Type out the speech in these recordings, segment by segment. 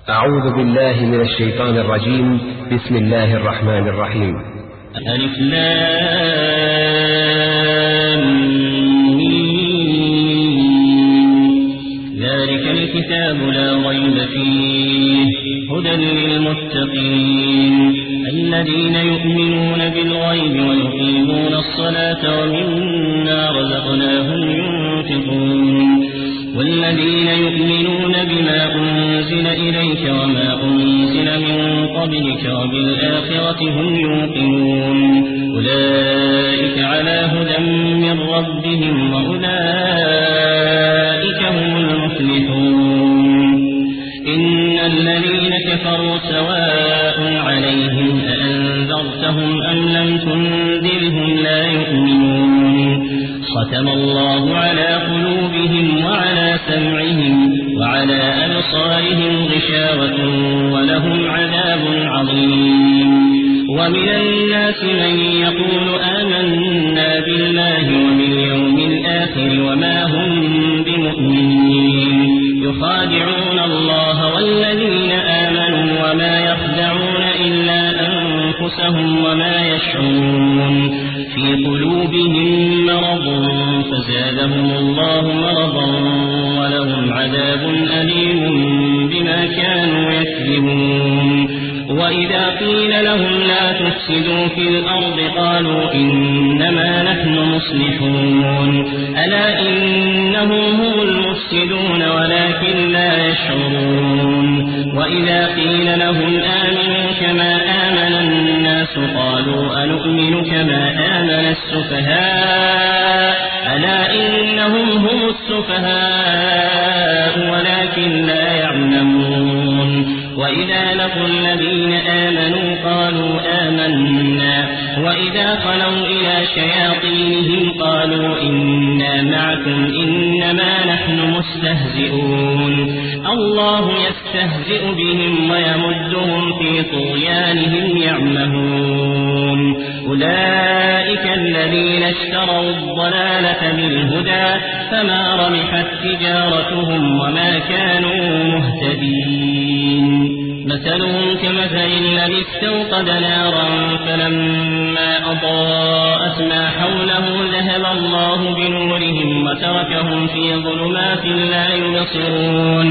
أعوذ بالله من الشيطان الرجيم. بسم الله الرحمن الرحيم. ألف لام ذلك الكتاب لا ريب فيه هدى للمتقين الذين يؤمنون بالغيب ويقيمون الصلاة ومما رزقناهم ينفقون والذين يؤمنون بما أنزل إليك وما أنزل من قبلك وبالآخرة هم يوقنون أولئك على هدى من ربهم وأولئك هم المفلحون إن الذين كفروا سواء عليهم أأنذرتهم أم لم تنذرهم لا يؤمنون ختم الله على قلوبهم وعلى سمعهم وعلى أبصارهم غشاوة ولهم عذاب عظيم ومن الناس من يقول آمنا بالله وباليوم الآخر وما هم بمؤمنين يخادعون الله والذين آمنوا وما يخدعون إلا أنفسهم وما يشعرون في قلوبهم مرض فزادهم الله مرضا ولهم عذاب أليم بما كانوا يكذبون وإذا قيل لهم لا تفسدوا في الأرض قالوا إنما نحن مصلحون ألا إنهم هم المفسدون ولكن لا يشعرون وإذا قيل لهم آمنوا كما آمن الناس قالوا أنؤمن كما آمن السفهاء ألا إنهم هم السفهاء ولكن لا يعلمون وإذا لقوا الذين آمنوا قالوا آمنا وإذا خلوا إلى شياطينهم قالوا إنا معكم إنما نحن مستهزئون الله يستهزئ بهم ويمدهم في طغيانهم يعمهون أولئك الذين اشتروا الضلالة بالهدى فما ربحت تجارتهم وما كانوا مهتدين مثلهم كمثل الذي استوقد نارا فلما أضاءت ما حوله ذهب الله بنورهم وتركهم في ظلمات لا يبصرون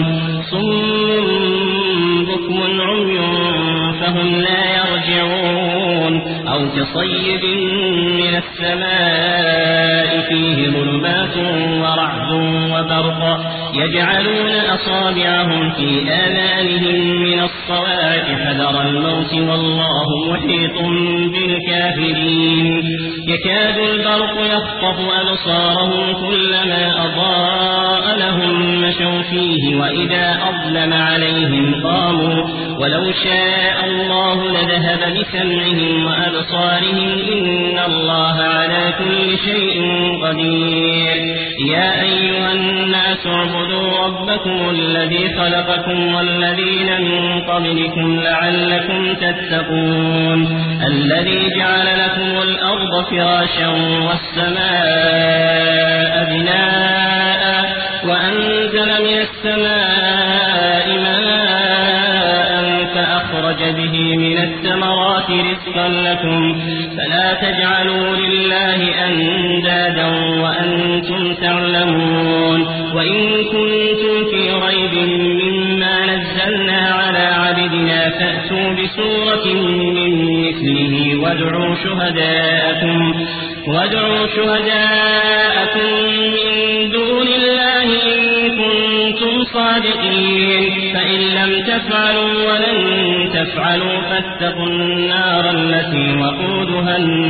صم بكم عمي فهم لا يرجعون أو كصيب من السماء فيه ظلمات ورعد وبرق يجعلون أصابعهم في آذانهم من الصواعق حذر الموت والله محيط بالكافرين يكاد البرق يخطف أبصارهم كلما أضاء لهم مشوا فيه وإذا أظلم عليهم قاموا ولو شاء الله لذهب بسمعهم وأبصارهم إن الله على كل شيء قدير يا أيها الناس اعبدوا ربكم الذي خلقكم والذين من قبلكم لعلكم تتقون الذي جعل لكم الأرض فراشا والسماء بناء وأنزل من السماء ماء فأخرج به من الثمرات رزقا لكم فلا تجعلوا لله أندادا وأنتم تعلمون وإن كنتم في ريب مما نزلنا على عبدنا فأتوا بسورة من مثله وادعوا شهداءكم من دون الله إن كنتم صادقين فإن لم تفعلوا ولن تفعلوا فاتقوا النار التي وقودها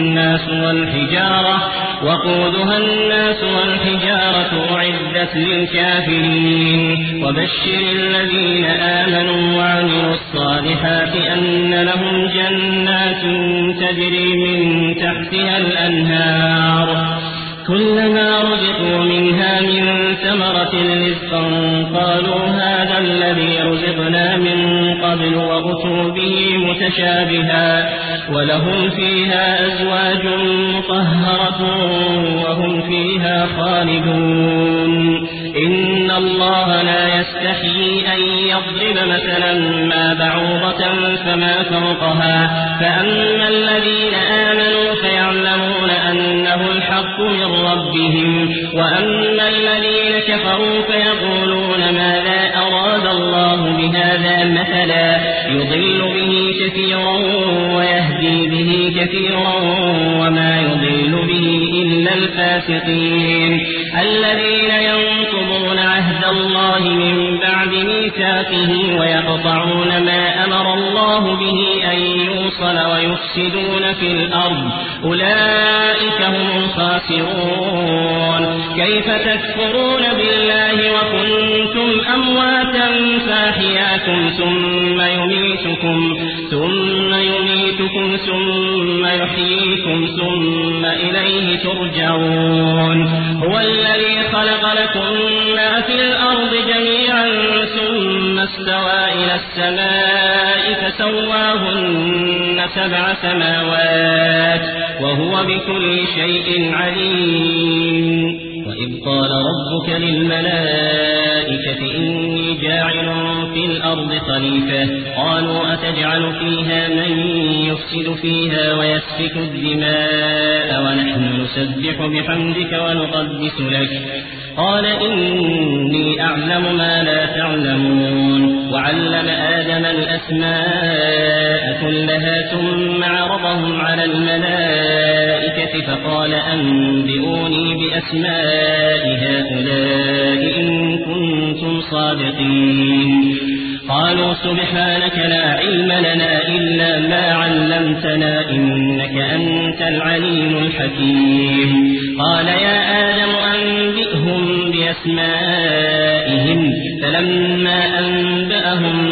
الناس والحجارة أعدت للكافرين وبشر الذين آمنوا وعملوا الصالحات أن لهم جنات تجري من تحتها الأنهار كلما رزقوا منها من ثمرة رزقا قالوا هذا الذي رزقنا من قبل وأتوا به متشابها ولهم فيها أزواج مطهرة وهم فيها خالدون إن الله لا يستحيي أن يضرب مثلا ما بعوضة فما فوقها فأما الذين آمنوا فيعلمون أنه الحق من ربهم وأما الذين كفروا فيقولون ماذا أراد الله بهذا مثلا يضل به كثيرا ويهدي به كثيرا وما يضل به إلا الفاسقين الذين ينقضون عهد الله من بعد ميثاقه ويقطعون ما أمر الله به أن يوصل ويفسدون في الأرض أولئك هم الخاسرون كيف تكفرون بالله وكنتم أمواتا فأحياكم ثم يميتكم ثم يحييكم ثم إليه ترجعون هو الذي خلق لكم ما في الأرض جميعا ثم استوى إلى السماء فسواهن 7 سماوات وهو بكل شيء عليم وإذ قال ربك للملائكة إني جاعل في الأرض خليفة قالوا أتجعل فيها من يفسد فيها ويسفك الدماء ونحن نسبح بحمدك ونقدس لك قال إني أعلم ما لا تعلمون وعلم آدم الأسماء كلها ثم عرضهم على الملائكة فقال أنبئوني بأسماء هؤلاء إن كنتم صادقين قالوا سبحانك لا علم لنا إلا ما علمتنا إنك أنت العليم الحكيم قال يا آدم أنبئهم بأسمائهم فلما أنبأهم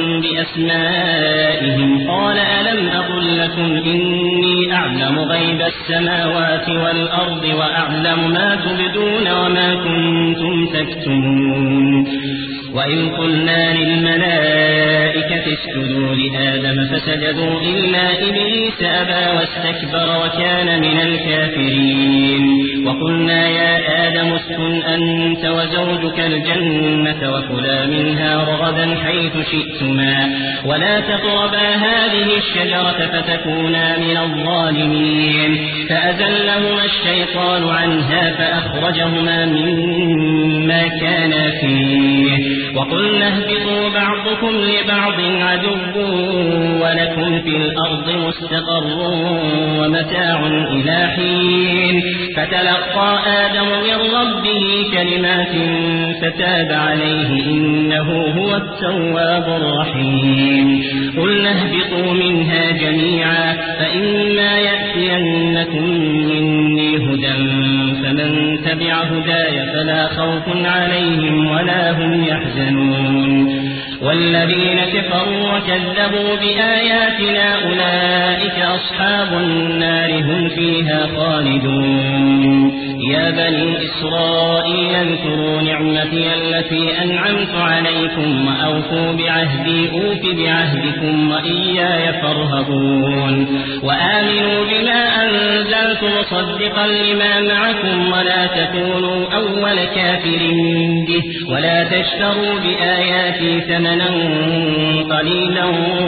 بأسمائهم قال ألم أقل لكم إني أعلم غيب السماوات والأرض وأعلم ما تبدون وما كنتم تكتمون وإذ قلنا للملائكة اسجدوا لآدم فسجدوا إلا إبليس أبى واستكبر وكان من الكافرين وقلنا يا آدم اسكن أنت وزوجك الجنة وكلا منها رغدا حيث شئتما ولا تقربا هذه الشجرة فتكونا من الظالمين فأزلهما الشيطان عنها فأخرجهما مما كانا فيه وقلنا اهبطوا بعضكم لبعض عدو ولكم في الأرض مستقر ومتاع إلى حين فتلقى آدم من ربه كلمات فتاب عليه إنه هو التواب الرحيم قلنا اهبطوا منها جميعا فإما يأتينكم مني هدى فمن تبع هداي فلا خوف عليهم ولا هم يحزنون والذين كفروا وكذبوا بآياتنا أولئك أصحاب النار هم فيها خالدون يا بني إسرائيل اذكروا نعمتي التي أنعمت عليكم وأوفوا بعهدي أوف بعهدكم وإياي فارهبون وآمنوا بما أنزلت مصدقا لما معكم ولا تكونوا أول كافر به ولا تشتروا بآياتي ثمنا قليلا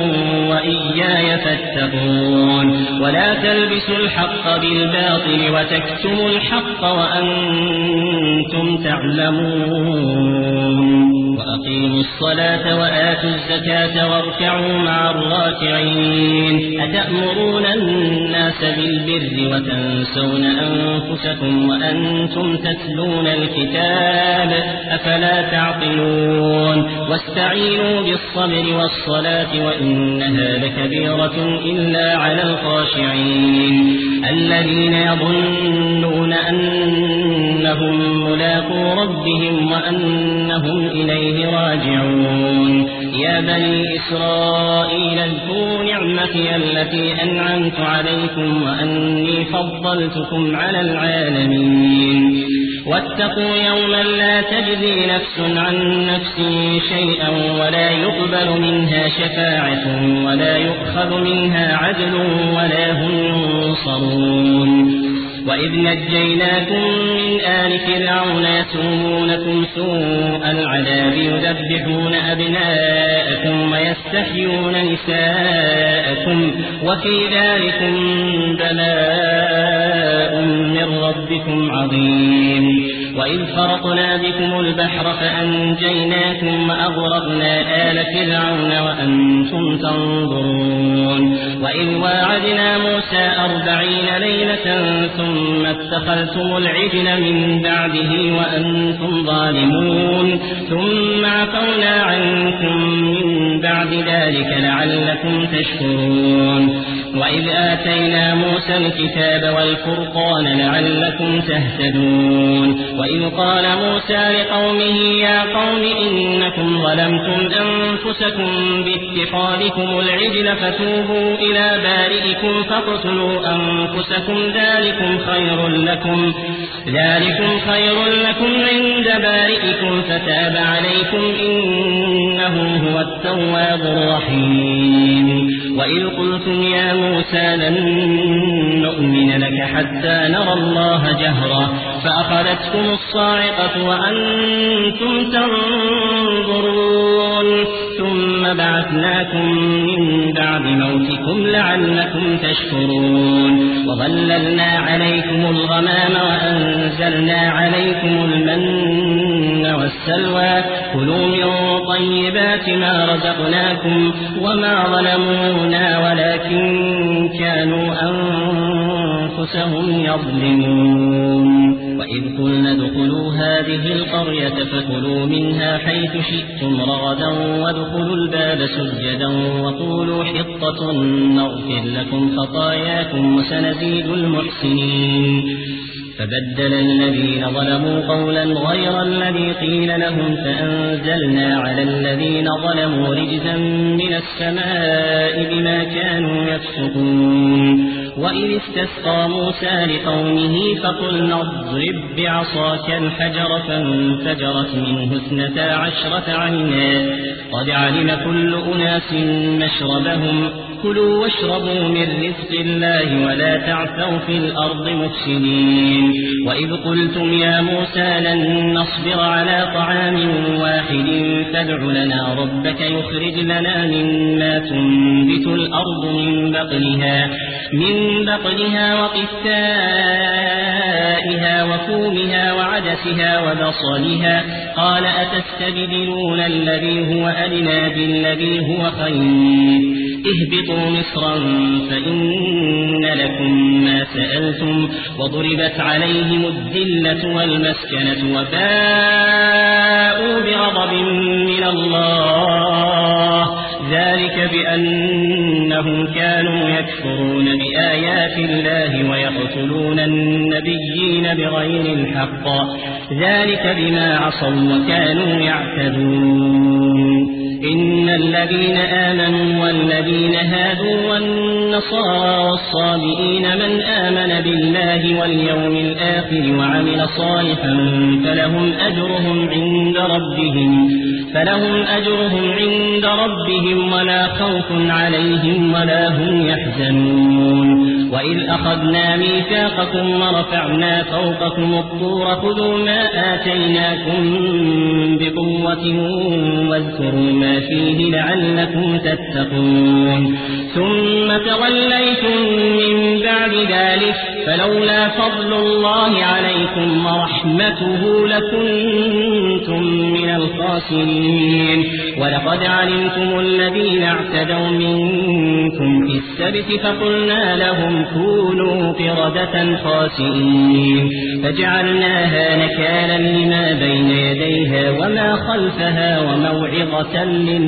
وإياي فاتقون ولا تلبسوا الحق بالباطل وتكتموا الحق وأنتم تعلمون وأقيموا الصلاة وآتوا الزكاة واركعوا مع الراكعين أتأمرون الناس بالبر وتنسون أنفسكم وأنتم تتلون الكتاب أفلا تعقلون واستعينوا بالصبر والصلاة وإنها لكبيرة إلا على الخاشعين الذين يظنون أنهم ملاقو ربهم وأنهم إليه راجعون يا بني إسرائيل اذكروا نعمتي التي أنعمت عليكم وأني فضلتكم على العالمين واتقوا يوما لا تجزي نفس عن نفس شيئا ولا يقبل منها شفاعة ولا يؤخذ منها عدل ولا هم ينصرون وإذ نجيناكم من آل فرعون يسومونكم سوء العذاب يذبحون أبناءكم ويستحيون نساءكم وفي ذلكم بلاء من ربكم عظيم. وإذ فرقنا بكم البحر فأنجيناكم وأغرقنا آل فرعون وأنتم تنظرون. وإذ واعدنا موسى 40 ليلة ثم اتخذتم العجل من بعده وأنتم ظالمون ثم عفونا عنكم من بعد ذلك لعلكم تشكرون. وإذ آتينا موسى الكتاب والفرقان لعلكم تهتدون. وإذ قال موسى لقومه يا قوم إنكم ظلمتم أنفسكم باتخاذكم العجل فتوبوا إلى بارئكم فاقتلوا أنفسكم ذلكم خير لكم عند بارئكم فتاب عليكم إنه هو التواب الرحيم. وإذ قلتم يا موسى لن نؤمن لك حتى نرى الله جهرة فأخذتكم الصاعقة وأنتم تنظرون ثم بعثناكم من بعد موتكم لعلكم تشكرون. وظللنا عليكم الغمام وأنزلنا عليكم المن والسلوى كلوا من طيبات ما رزقناكم وما ظلمونا ولكن كانوا أنفسهم يظلمون. وإذ قلنا ادخلوا هذه القرية فكلوا منها حيث شئتم رغدا وادخلوا الباب سجدا وقولوا حطة نغفر لكم خطاياكم وسنزيد المحسنين. فبدل الذين ظلموا قولا غير الذي قيل لهم فأنزلنا على الذين ظلموا رجزا من السماء بما كانوا يفسقون. وإذ استسقى موسى لقومه فقلنا اضرب بعصاك الحجر فانفجرت منه 12 عينا قد علم كل أناس مشربهم كلوا واشربوا من رزق الله ولا تعثوا في الأرض مفسدين. وإذ قلتم يا موسى لن نصبر على طعام واحد فادع لنا ربك يخرج لنا مما تنبت الأرض من بقلها وقثائها وفومها وعدسها وبصلها قال أتستبدلون الذي هو أدنى بالذي هو خير اهبطوا مصرا فإن لكم ما سألتم وضربت عليهم الذلة والمسكنة وباءوا بغضب من الله ذلك بأنهم كانوا يكفرون بآيات الله ويقتلون النبيين بغير الحق ذلك بما عصوا وكانوا يعتدون. إن الذين آمنوا والذين هادوا والنصارى والصابئين من آمن بالله واليوم الآخر وعمل صالحا فلهم أجرهم عند ربهم ولا خوف عليهم ولا هم يحزنون. وإذ أخذنا ميثاقكم ورفعنا فوقكم الطور خذوا ما آتيناكم بقوة واذكروا ما فيه لعلكم تتقون. ثم توليتم من بعد ذلك فلولا فضل الله عليكم ورحمته لكنتم من الخاسرين. ولقد علمتم الذين اعتدوا منكم في السبت فقلنا لهم كونوا قردة خاسئين فجعلناها نكالا لما بين يديها وما خلفها وموعظة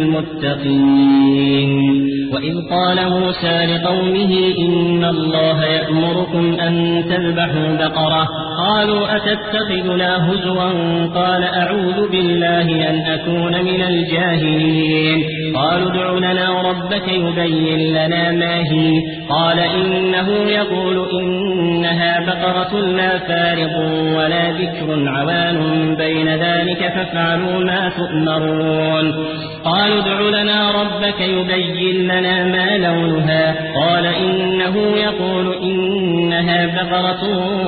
للمتقين. وإذ قال موسى لقومه إن الله يأمركم أن تذبحوا بقرة قالوا أتتخذنا هزوا قال أعوذ بالله أن أكون من الجاهلين. قالوا ادع لنا ربك يبين لنا ما هي؟ قال إنه يقول إنها بقرة لا فارض ولا بكر عوان بين ذلك فافعلوا ما تؤمرون. قالوا ادع لنا ربك يبين لنا ما لونها. قال إنه يقول إنها بقرة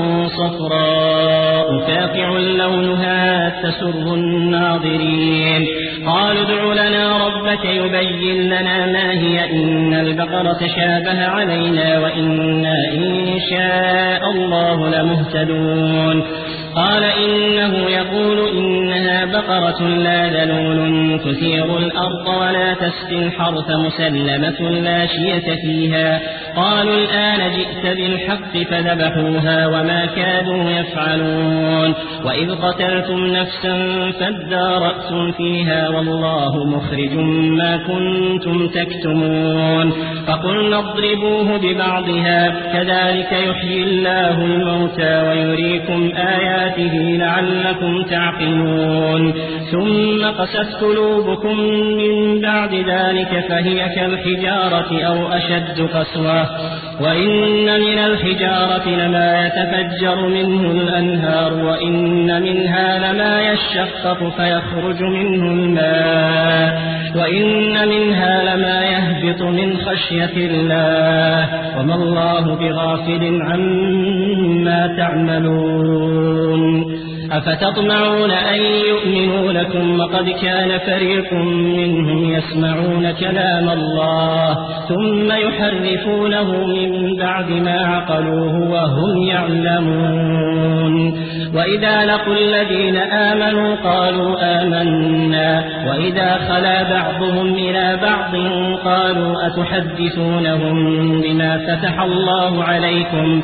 صفراء فاقع لونها تسر الناظرين. قالوا ادع لنا ربك يبين لنا ما هي إن البقرة شابه علينا وإنا إن شاء الله لمهتدون. قال إنه يقول إنها بقرة لا ذلول تثير الأرض ولا تسقي الحرث مسلمة لا شية فيها. قالوا الآن جئت بالحق فذبحوها وما كادوا يفعلون. وإذ قتلتم نفسا فادارأتم فيها والله مخرج ما كنتم تكتمون. فقلنا اضربوه ببعضها كذلك يحيي الله الموتى ويريكم آياته لعلكم تعقلون. ثم قست قلوبكم من بعد ذلك فهي كالحجارة أو أشد قسوة. وإن من الحجارة لما يتفجر منه الأنهار وإن منها لما يشقق فيخرج منه الماء وإن منها لما يهبط من خشية الله وما الله بغافل عما تعملون. أفتطمعون أن يؤمنوا لكم وقد كان فريق منهم يسمعون كلام الله ثم يحرفونه من بعد ما عقلوه وهم يعلمون. وإذا لقوا الذين آمنوا قالوا آمنا وإذا خلا بعضهم إلى بعض قالوا أتحدثونهم بما فتح الله عليكم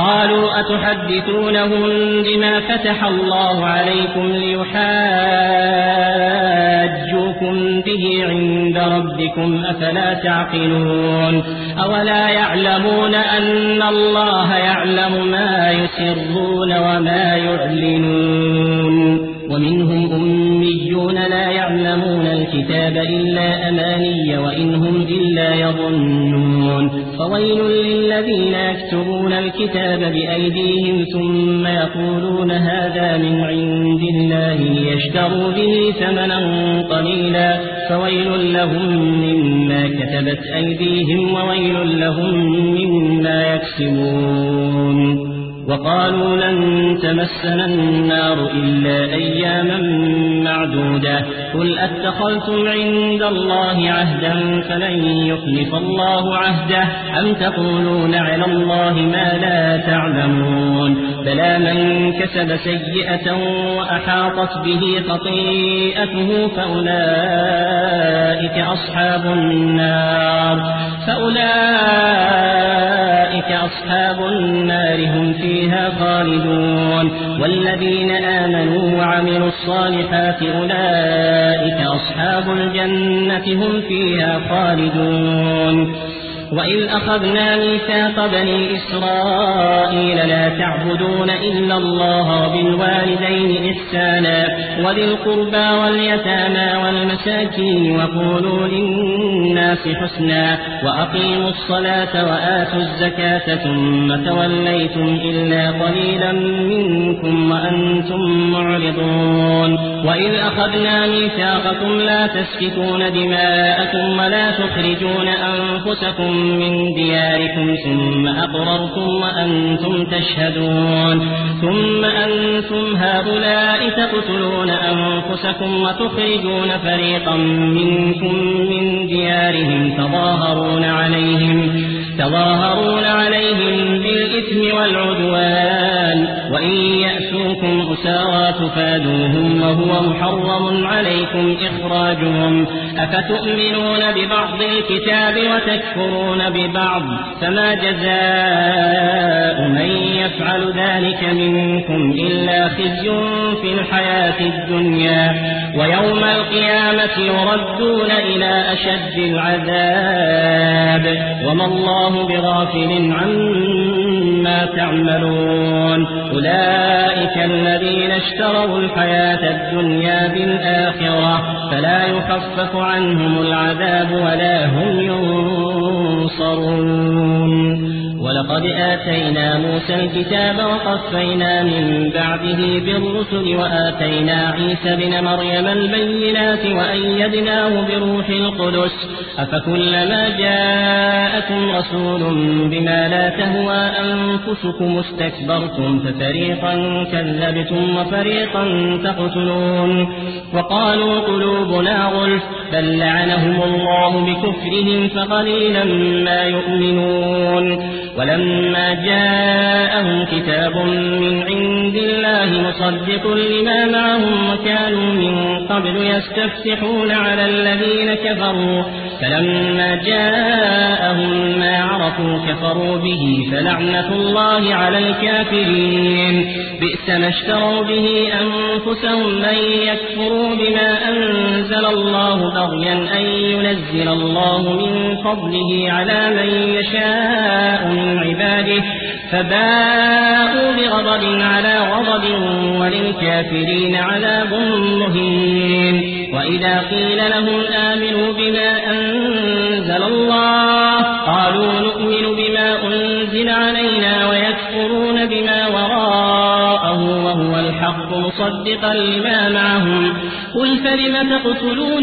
ليحاجوكم به عند ربكم أفلا تعقلون. أولا يعلمون أن الله يعلم ما يسرون وما يعلنون. ومنهم أميون لا يعلمون الكتاب إلا أماني وإن هم إلا يظنون. فويل للذين يكتبون الكتاب بأيديهم ثم يقولون هذا من عند الله ليشتروا به ثمنا قليلا فويل لهم مما كتبت أيديهم وويل لهم مما يكسبون. وقالوا لن تمسنا النار إلا أياما معدودة قل أتخذتم عند الله عهدا فلن يخلف الله عهده أم تقولون على الله ما لا تعلمون. بلى من كسب سيئة وأحاطت به خطيئته فأولئك أصحاب النار هم فيها خالدون. والذين آمنوا وعملوا الصالحات أولئك أصحاب الجنة هم فيها خالدون. وإذ أخذنا ميثاق بني إسرائيل لا تعبدون إلا الله وبالوالدين إحسانا وذي القربى واليتامى والمساكين وقولوا للناس حسنا وأقيموا الصلاة وآتوا الزكاة ثم توليتم إلا قليلا منكم وأنتم معرضون. وإذ أخذنا ميثاقكم لا تسفكون دماءكم ولا تخرجون أنفسكم من دياركم ثم أقررتم وأنتم تشهدون. ثم أنتم هؤلاء تقتلون أنفسكم وتخرجون فريقا منكم من ديارهم تظاهرون عليهم بالإثم والعدوان وإن يأتوكم أسارى تفادوهم وهو محرم عليكم إخراجهم. أفتؤمنون ببعض الكتاب وتكفرون ببعض فما جزاء من يفعل ذلك منكم إلا خزي في الحياة الدنيا ويوم القيامة يردون إلى أشد العذاب وما الله بغافل عما تعملون. أولئك الذين اشتروا الحياة الدنيا بالآخرة فلا يخفف عنهم العذاب ولا هم ينصرون. ينصرون. ولقد آتينا موسى الكتاب وقفينا من بعده بالرسل وآتينا عيسى بن مريم البينات وأيدناه بروح القدس أفكلما جاءكم رسول بما لا تهوى أنفسكم استكبرتم ففريقا كذبتم وفريقا تقتلون. وقالوا قلوبنا غلف بل لعنهم الله بكفرهم فقليلا ما يؤمنون. ولما جاءهم كتاب من عند الله مصدق لما معهم وكانوا من قبل يستفتحون على الذين كفروا فلما جاءهم ما عرفوا كفروا به فلعنة الله على الكافرين. بئس ما اشتروا به أنفسهم أن يكفروا بما أنزل الله بغيا أن ينزل الله من فضله على من يشاء من عباده فباءوا بغضب على غضب وللكافرين عذاب مهين. وإذا قيل لهم آمنوا بما أنزل الله قالوا نؤمن بما أنزل علينا ويكفرون بما وراءه وهو الحق مصدقا لما معهم قل فلم تقتلون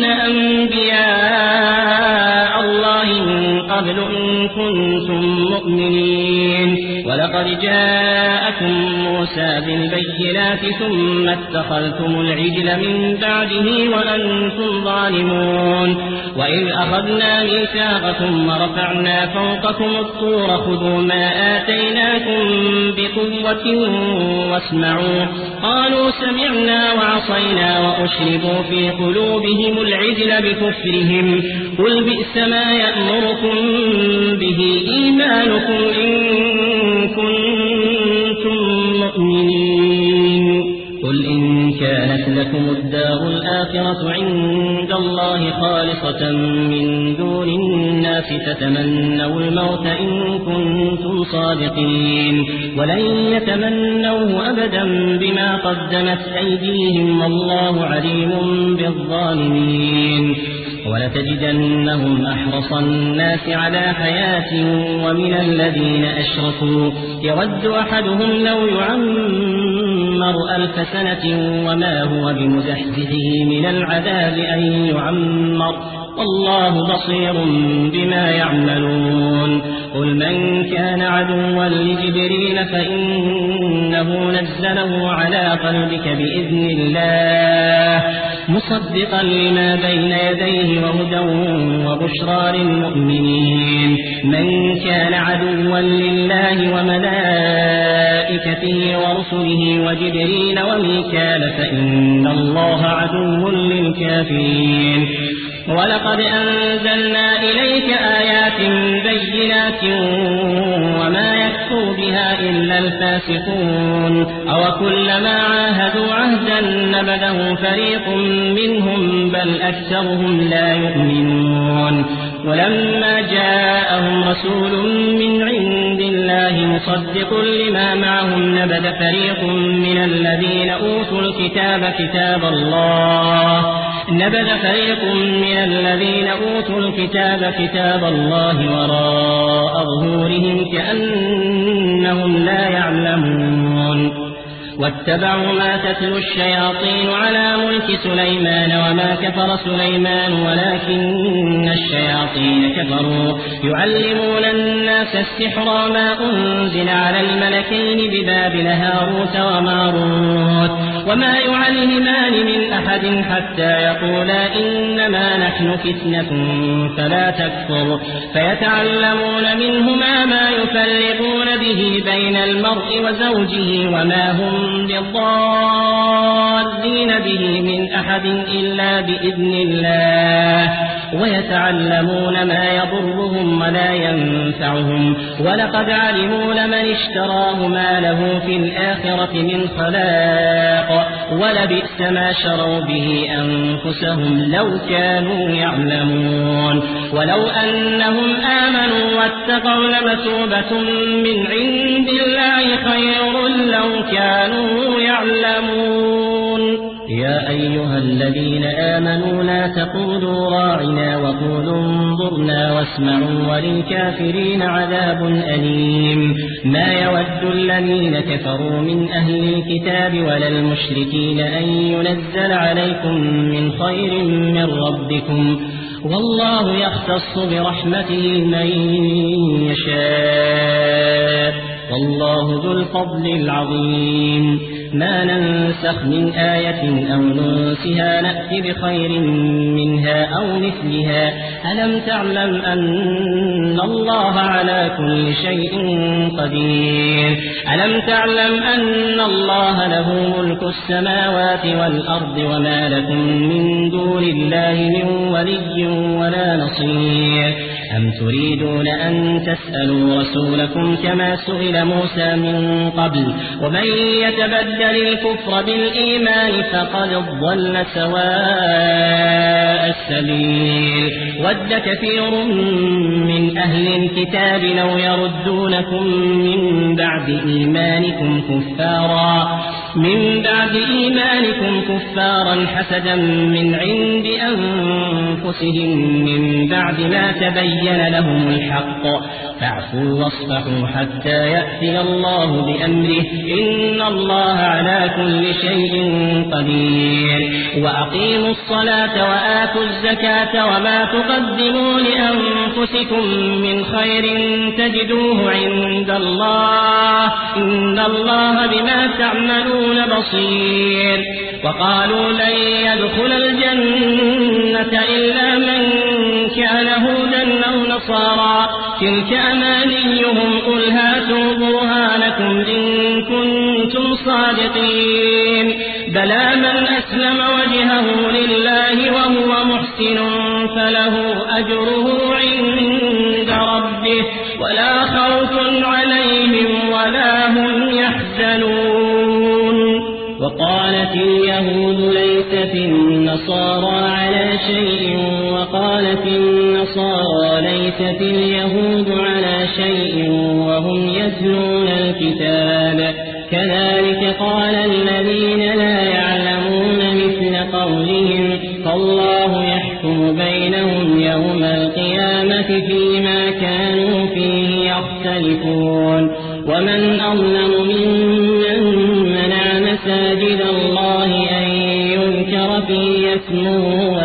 أنبياء الله من قبل إن كنتم مؤمنين. ولقد جاءكم موسى بالبينات ثم اتخذتم العجل من بعده وأنتم ظالمون. وإذ أخذنا ميثاقكم ورفعنا فوقكم الطور خذوا ما آتيناكم بقوة واسمعوا قالوا سمعنا وعصينا وأشربوا في قلوبهم العجل بكفرهم قل بئس ما يأمركم به إيمانكم إن كنتم مؤمنين. قل إن كانت لكم الدار الآخرة عند الله خالصة من دون الناس فتمنوا الموت إن كنتم صادقين ولن يتمنوه أبدا بما قدمت أيديهم والله عليم بالظالمين. ولتجدنهم أحرص الناس على حياة ومن الذين أشركوا يود أحدهم لو يعمر 1000 سنة وما هو بمزحزحه من العذاب أن يعمر والله بصير بما يعملون. قل من كان عدوا لجبريل فإنه نزله على قلبك بإذن الله مصدقا لما بين يديه وهدى وبشرى للمؤمنين. من كان عدوا لله وملائكته ورسله وجبريل وميكال فإن الله عدو للكافرين. ولقد أنزلنا إليك آيات بينات وما يكفر بها إلا الفاسقون. أوكلما عاهدوا عهدا نبذه فريق منهم بل أكثرهم لا يؤمنون. ولما جاءهم رسول من عند الله مصدق لما معهم نبذ فريق من الذين أوتوا الكتاب كتاب الله وراء ظهورهم كأنهم لا يعلمون. واتبعوا ما تتلو الشياطين على ملك سليمان وما كفر سليمان ولكن الشياطين كفروا يعلمون الناس السحر ما أنزل على الملكين ببابل هاروت وماروت وما يعلمان من أحد حتى يقولا إنما نحن فتنة فلا تكفر فيتعلمون منهما ما يفرقون به بين المرء وزوجه وما هم بضارين به من أحد إلا بإذن الله ويتعلمون ما يضرهم ولا ينفعهم ولقد علموا لمن اشتراه ما له في الآخرة من خلاق ولبئس ما شروا به أنفسهم لو كانوا يعلمون. ولو أنهم آمنوا واتقوا لمثوبة من عند الله خير لو كانوا يعلمون. يا أيها الذين آمنوا لا تقولوا راعنا وقولوا انظرنا واسمعوا وللكافرين عذاب أليم ما يود الذين كفروا من أهل الكتاب ولا المشركين أن ينزل عليكم من خير من ربكم والله يختص برحمته من يشاء والله ذو الفضل العظيم ما ننسخ من آية أو ننسها نأتي بخير منها أو مثلها ألم تعلم أن الله على كل شيء قدير ألم تعلم أن الله له ملك السماوات والأرض وما لكم من دون الله من ولي ولا نصير أم تريدون أن تسألوا رسولكم كما سئل موسى من قبل ومن يتبدل الكفر بالإيمان فقد ضل سواء السبيل ود كثير من أهل الكتاب لو يردونكم من بعد إيمانكم كفارا حسدا من عند أنفسهم من بعد ما تبين لهم الحق فاعفوا واصفحوا حتى يأتي الله بأمره إن الله على كل شيء قدير وأقيموا الصلاة وآتوا الزكاة وما تقدموا لأنفسكم من خير تجدوه عند الله إن الله بما تعملون بصير وقالوا لن يدخل الجنة إلا من كان هودا أو نصارى تلك أمانيهم قل هاتوا برهانكم إن كنتم صادقين بلى من أسلم وجهه لله وهو محسن فله أجره عند ربه ولا خوف عليهم ولا هم يحزنون وقالت اليهود ليست النصارى على شيء وقالت النصارى ليست اليهود على شيء وهم يتلون الكتاب كذلك قال الذين لا يعلمون مثل قولهم فالله يحكم بينهم يوم القيامة فيما كانوا فيه يختلفون ومن أظلم ممن منع مساجد الله أن يذكر فيه اسمه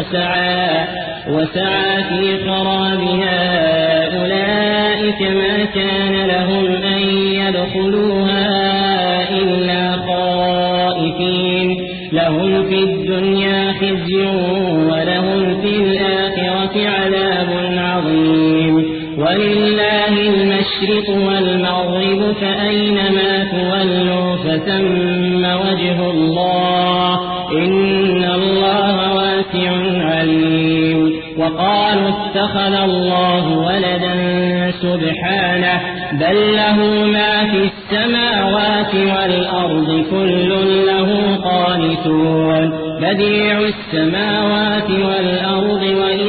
وسعى في خرابها أولئك ما كان لهم أن يدخلوها إلا خائفين لهم في الدنيا خزي ولهم في الآخرة عذاب عظيم ولله المشرق والمغرب فأينما تولوا فثم وجه الله إن الله واسع عليم وقالوا اتخذ الله ولدا سبحانه بل له ما في السماوات والأرض كل له قانتون بديع السماوات والأرض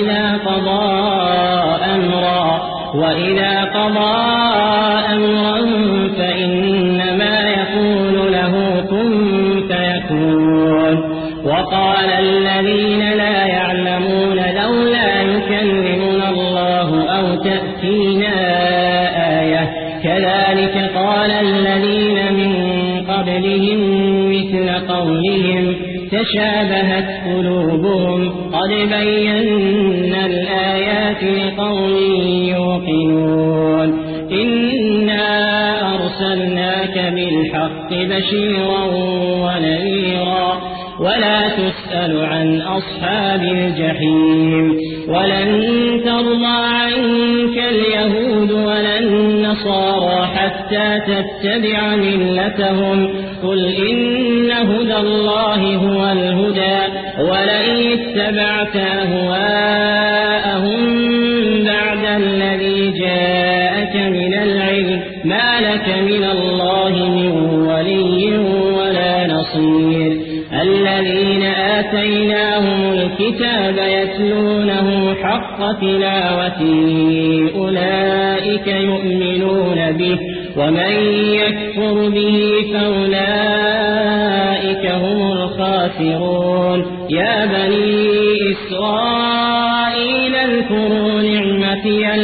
وإذا قضى أمرا فإنما يقول له كن فيكون وقال الذين لا يعلمون لولا يكلمنا الله أو تأتينا آية كذلك قال الذين من قبلهم مثل قولهم تشابهت قلوبهم قد بينا الآيات لقوم يوقنون إنا أرسلناك بالحق بشيرا ونذيرا ولا تسأل عن أصحاب الجحيم ولن ترضى عنك اليهود ولا النصارى حتى تتبع ملتهم قل إن هدى الله هو الهدى ولئن اتبعت أهواءهم بعد الذي جاءك من العلم ما لك من الله من ولي ولا نصير الذين آتيناهم الكتاب يتلونه حق تلاوته أولئك يؤمنون به ومن يكفر به فأولئك فأولئك هم الخاسرون. يا بني إسرائيل اذكروا نعمتي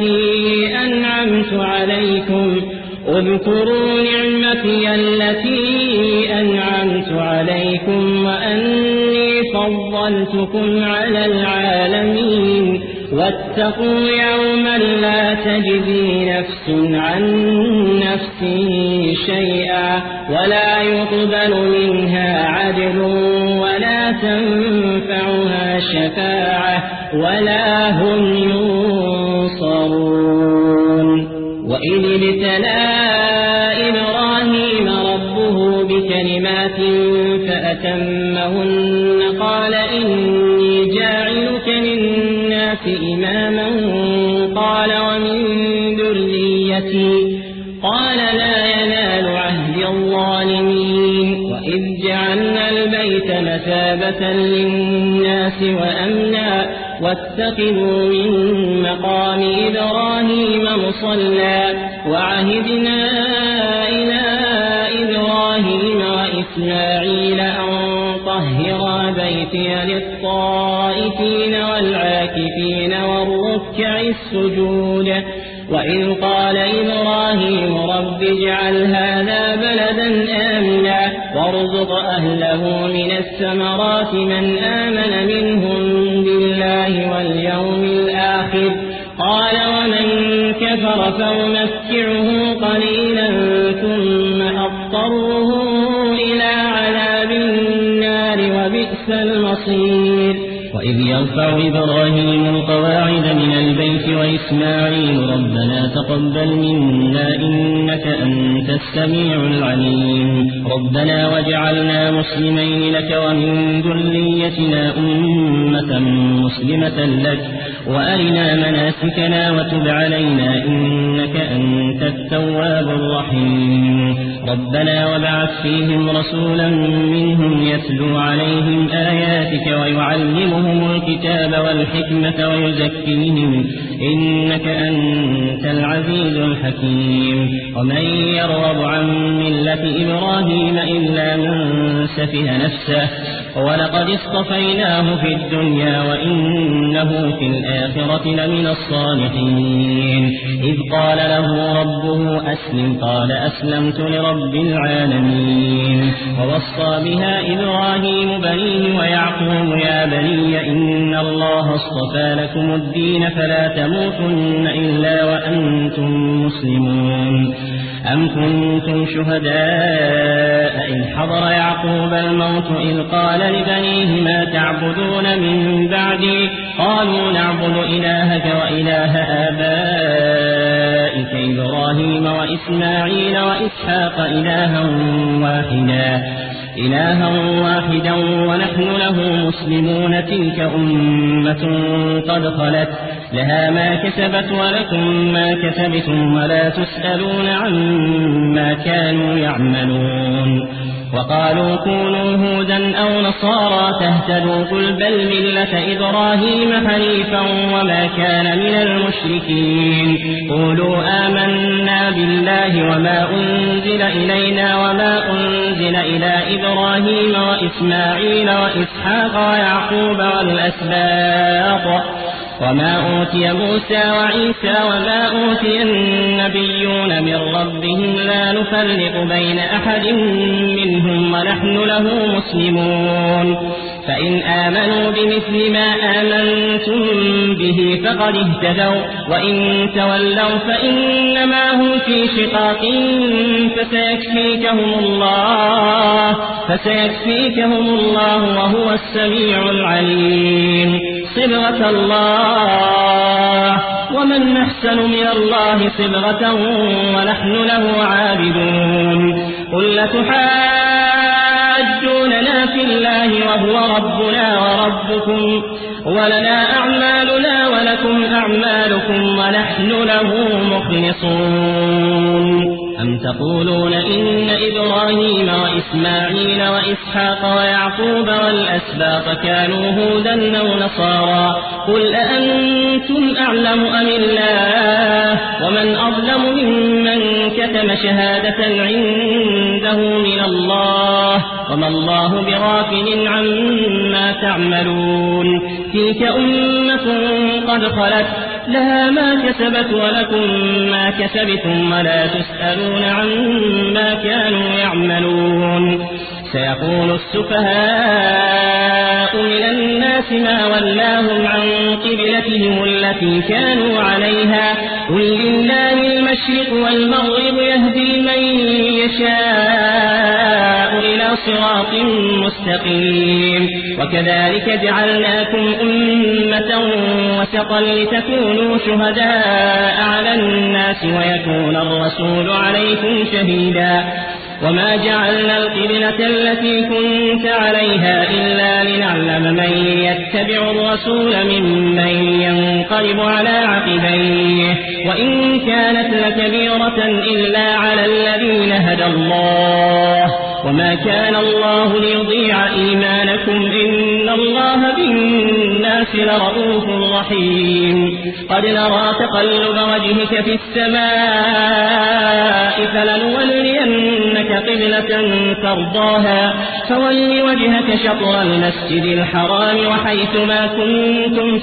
التي أنعمت عليكم وأني فضلتكم على العالمين. واتقوا يوما لا تجزي نفس عن نفس شيئا ولا يقبل منها عدل ولا تنفعها شفاعة ولا هم ينصرون. وإذ ابتلى إبراهيم ربه بكلمات فأتمهن قال إني جاعلك للناس إماما قال ومن ذريتي قال لا ينال عهد الظالمين. وإذ جعلنا البيت مثابة للناس وأمنا واتخذوا من مقام إبراهيم مصلى وعهدنا إلى إبراهيم وإسماعيل أن طهرا بيتي للطائفين والعاكفين والركع السجود. وإذ قال إبراهيم رب اجعل هذا بلدا آمنا وارزق أهله من الثمرات من آمن منهم بالله واليوم الآخر قال ومن كفر فأمتعه قليلا ثم أضطره إلى عذاب النار وبئس المصير. وإذ يرفع إبراهيم القواعد من البيت وإسماعيل ربنا تقبل منا إنك أنت السميع العليم ربنا واجعلنا مسلمين لك ومن ذريتنا أمة مسلمة لك وأرنا مناسكنا وتب علينا إنك أنت التواب الرحيم ربنا وابعث فيهم رسولا منهم يتلو عليهم آياتك ويعلمهم الكتاب والحكمة ويزكيهم إنك أنت العزيز الحكيم. ومن يرغب عن ملة إبراهيم إلا من سفه نفسه ولقد اصطفيناه في الدنيا وإنه في الآخرة لمن الصالحين. إذ قال له ربه أسلم قال أسلمت لرب العالمين. ووصى بها إبراهيم بنيه ويعقوب يا بني إن الله اصطفى لكم الدين فلا تموتن إلا وأنتم مسلمون. أم كنتم شهداء إذ حضر يعقوب الموت إذ قال لبنيه ما تعبدون من بعدي قالوا نعبد إلهك وإله آبائك إبراهيم وإسماعيل وإسحاق إلها واحدا ونحن له مسلمون. تلك أمة قد خلت لها ما كسبت ولكم ما كسبتم ولا تسألون عما كانوا يعملون. وقالوا كونوا هودا أو نصارى تهتدوا قل بل ملة إبراهيم حنيفا وما كان من المشركين. قولوا آمنا بالله وما أنزل إلينا وما أنزل إلى إبراهيم وإسماعيل وإسحاق ويعقوب والأسباط وما أوتي موسى وعيسى وما أوتي النبيون من ربهم لا نفرق بين أحد منهم ونحن له مسلمون. فإن آمنوا بمثل ما آمنتم به فقد اهتدوا وإن تولوا فإنما هم في شقاق فسيكفيكهم الله وهو السميع العليم. صبغة الله ومن أحسن من الله صبغة ونحن له عابدون. قل لتحاجوننا في الله وهو ربنا وربكم ولنا أعمالنا ولكم أعمالكم ونحن له مخلصون. أم تقولون إن إبراهيم وإسماعيل وإسحاق ويعقوب والأسباط كانوا هودا أو نصارى قل أأنتم أعلم أم الله ومن أظلم ممن كتم شهادة عنده من الله وما الله بغافل عما تعملون تلك أمة قد خلت لها ما كسبت ولكم ما كسبتم ولا تسألون عما كانوا يعملون سيقول السفهاء من الناس ما ولاهم عن قبلتهم التي كانوا عليها قل لله المشرق والمغرب يهدي من يشاء إلى صراط مستقيم وكذلك جعلناكم أمة وسطا لتكونوا شهداء على الناس ويكون الرسول عليكم شهيدا وما جعلنا القبلة التي كنت عليها إلا لنعلم من يتبع الرسول ممن ينقلب على عقبيه وإن كانت لكبيرة إلا على الذين هدى الله وما كان الله ليضيع إيمانكم إن الله بالناس لرؤوف رحيم قد نرى تقلب وجهك في السماء فلنولينك قبلة ترضاها فول وجهك شطر المسجد الحرام وحيثما كنتم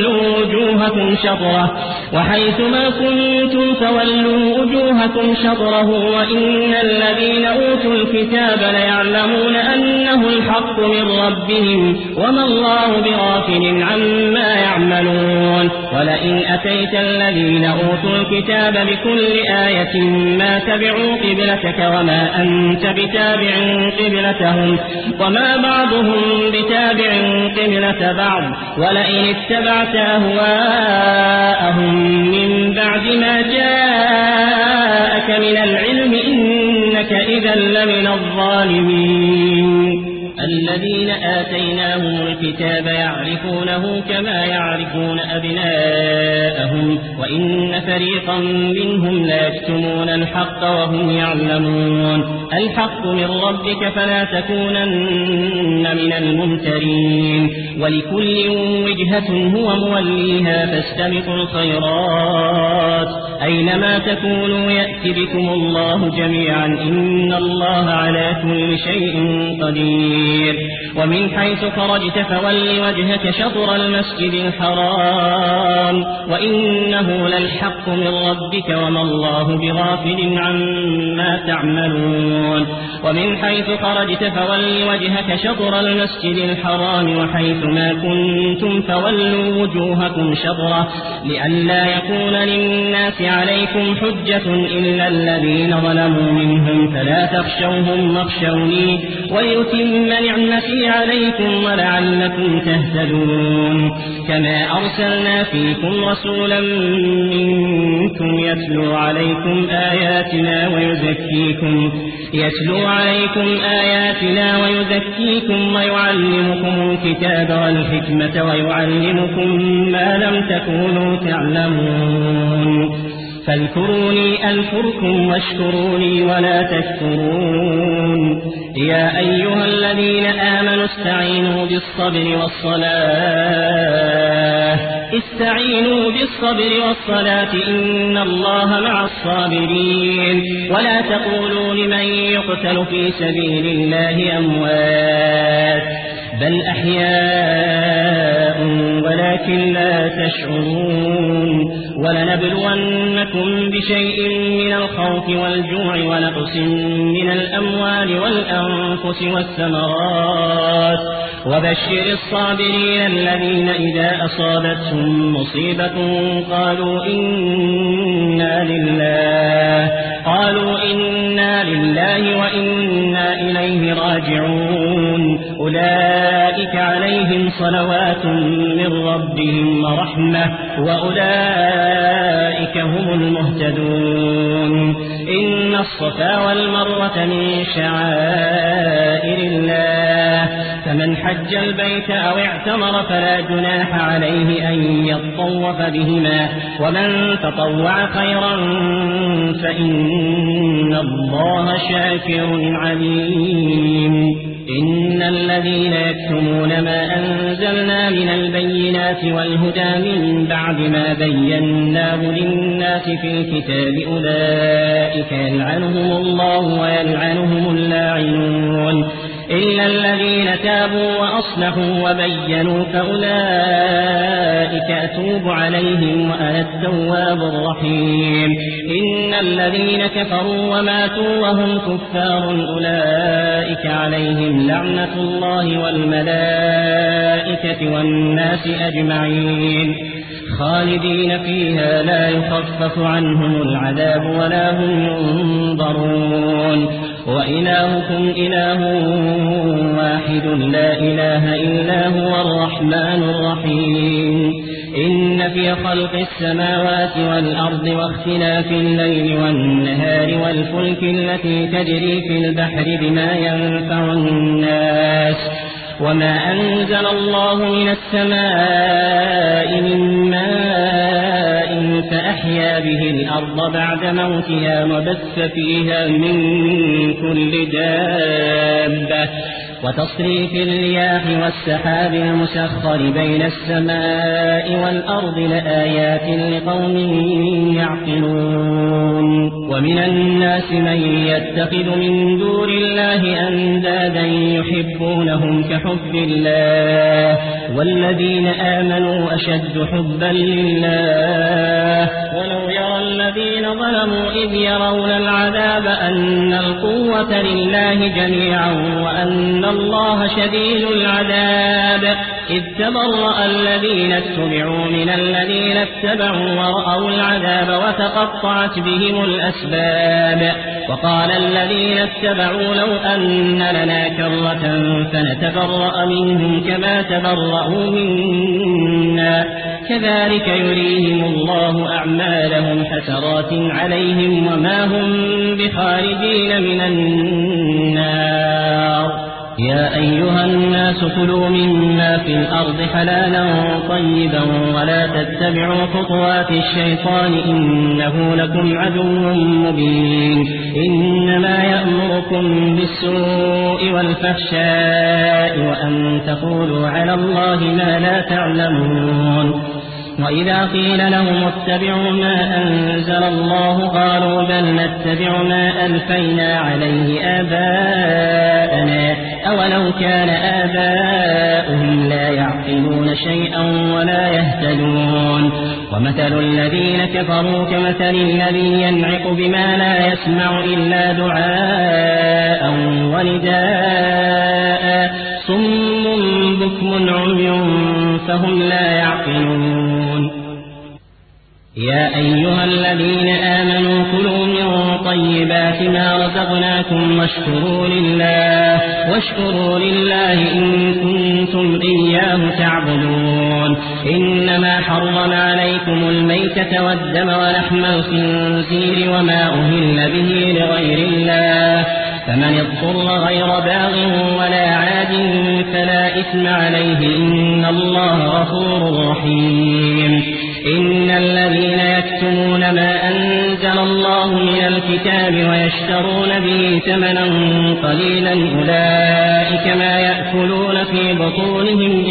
فولوا وجوهكم شطره وإن الذين أوتوا الكتاب ليعلمون أنه الحق من ربهم وما الله بغافل عما يعملون ولئن أتيت الذين أوتوا الكتاب بكل آية ما تبعوا قبلتك وما أنت بتابع قبلتهم وما بعضهم بتابع قبلة بعض ولئن اتبعت أهواءهم من بعد ما جاءك من العلم إنك إذا لمن الظالمين الذين آتيناهم الكتاب يعرفونه كما يعرفون أبناءهم وإن فريقا منهم لا يكتمون الحق وهم يعلمون الحق من ربك فلا تكونن من الممترين ولكل وجهة هو موليها فاستبقوا الخيرات أينما تكونوا يأتي بكم الله جميعا إن الله على كل شيء قدير ومن حيث خرجت فول وجهك شطر المسجد الحرام وإنه للحق من ربك وما الله بغافل عما تعملون ومن حيث خرجت فول وجهك شطر المسجد الحرام وحيث ما كنتم فولوا وجوهكم شطره لئلا يكون للناس عليكم حجة إلا الذين ظلموا منهم فلا تخشوهم واخشوني وليتم نعمتي عليكم ولعلكم تهتدون كما أرسلنا فيكم رسولا منكم يتلو عليكم آياتنا ويزكيكم ويعلمكم الكتاب والحكمة ويعلمكم ما لم تكونوا تعلمون فاذكروني أذكركم واشكروني ولا تكفرون يا أيها الذين آمنوا استعينوا بالصبر والصلاة إن الله مع الصابرين ولا تقولوا لمن يقتل في سبيل الله أموات بل أحياء ولكن لا تشعرون ولنبلونكم بشيء من الخوف والجوع ونقص من الأموال والأنفس والثمرات وبشر الصابرين الذين إذا أصابتهم مصيبة قالوا إنا لله وإنا إليه راجعون أولئك عليهم صلوات من ربهم ورحمة وأولئك هم المهتدون إن الصفا والمروة من شعائر الله فمن حج البيت أو اعتمر فلا جناح عليه أن يطوف بهما ومن تطوع خيرا فإن الله شاكر عليم إن الذين يكتمون ما أنزلنا من البينات والهدى من بعد ما بيناه للناس في الكتاب أولئك يلعنهم الله ويلعنهم اللاعنون إلا الذين تابوا وأصلحوا وبينوا فأولئك أتوب عليهم وأنا التواب الرحيم. إن الذين كفروا وماتوا وهم كفار أولئك عليهم لعنة الله والملائكة والناس أجمعين خالدين فيها لا يخفف عنهم العذاب ولا هم ينظرون. وإلهكم إله واحد لا إله إلا هو الرحمن الرحيم. إن في خلق السماوات والأرض واختلاف الليل والنهار والفلك التي تجري في البحر بما ينفع الناس وما أنزل الله من السماء من ماء فأحيا به الأرض بعد موتها وبث فيها من كل دابة وتصريف الرياح والسحاب المسخر بين السماء والأرض لآيات لقوم يعقلون. ومن الناس من يتخذ من دون الله أندادا يحبونهم كحب الله والذين آمنوا أشد حبا لله. ولو يرى الذين ظلموا إذ يرون العذاب أن القوة لله جميعا وأن الله شديد العذاب إذ تبرأ الذين اتبعوا من الذين اتبعوا ورأوا العذاب وتقطعت بهم الأسباب. وقال الذين اتبعوا لو أن لنا كرة فنتبرأ منهم كما تبرأوا منا كذلك يريهم الله أعمالهم حسرات عليهم وما هم بخارجين من النار. يا أيها الناس كلوا مما في الأرض حلالا طيبا ولا تتبعوا خطوات الشيطان إنه لكم عدو مبين. إنما يأمركم بالسوء والفحشاء وأن تقولوا على الله ما لا تعلمون. وإذا قيل لهم اتبعوا ما أنزل الله قالوا بل نتبع ما ألفينا عليه آباءنا أولو كان آباؤهم لا يعقلون شيئا ولا يهتدون. ومثل الذين كفروا كمثل الذي ينعق بما لا يسمع إلا دعاء ونداء صم بكم عمي فهم لا يعقلون. يا أيها الذين آمنوا كلوا من طيبات ما رزقناكم واشكروا لله إن كنتم إياه تعبدون. إنما حرم عليكم الميتة والدم ولحم الخنزير وما أهل به لغير الله فمن اضطر غير باغ ولا عاد فلا إثم عليه إن الله غفور رحيم. إن الذين يكتمون ما أنزل الله من الكتاب ويشترون به ثمنا قليلا أولئك ما يأكلون في بطونهم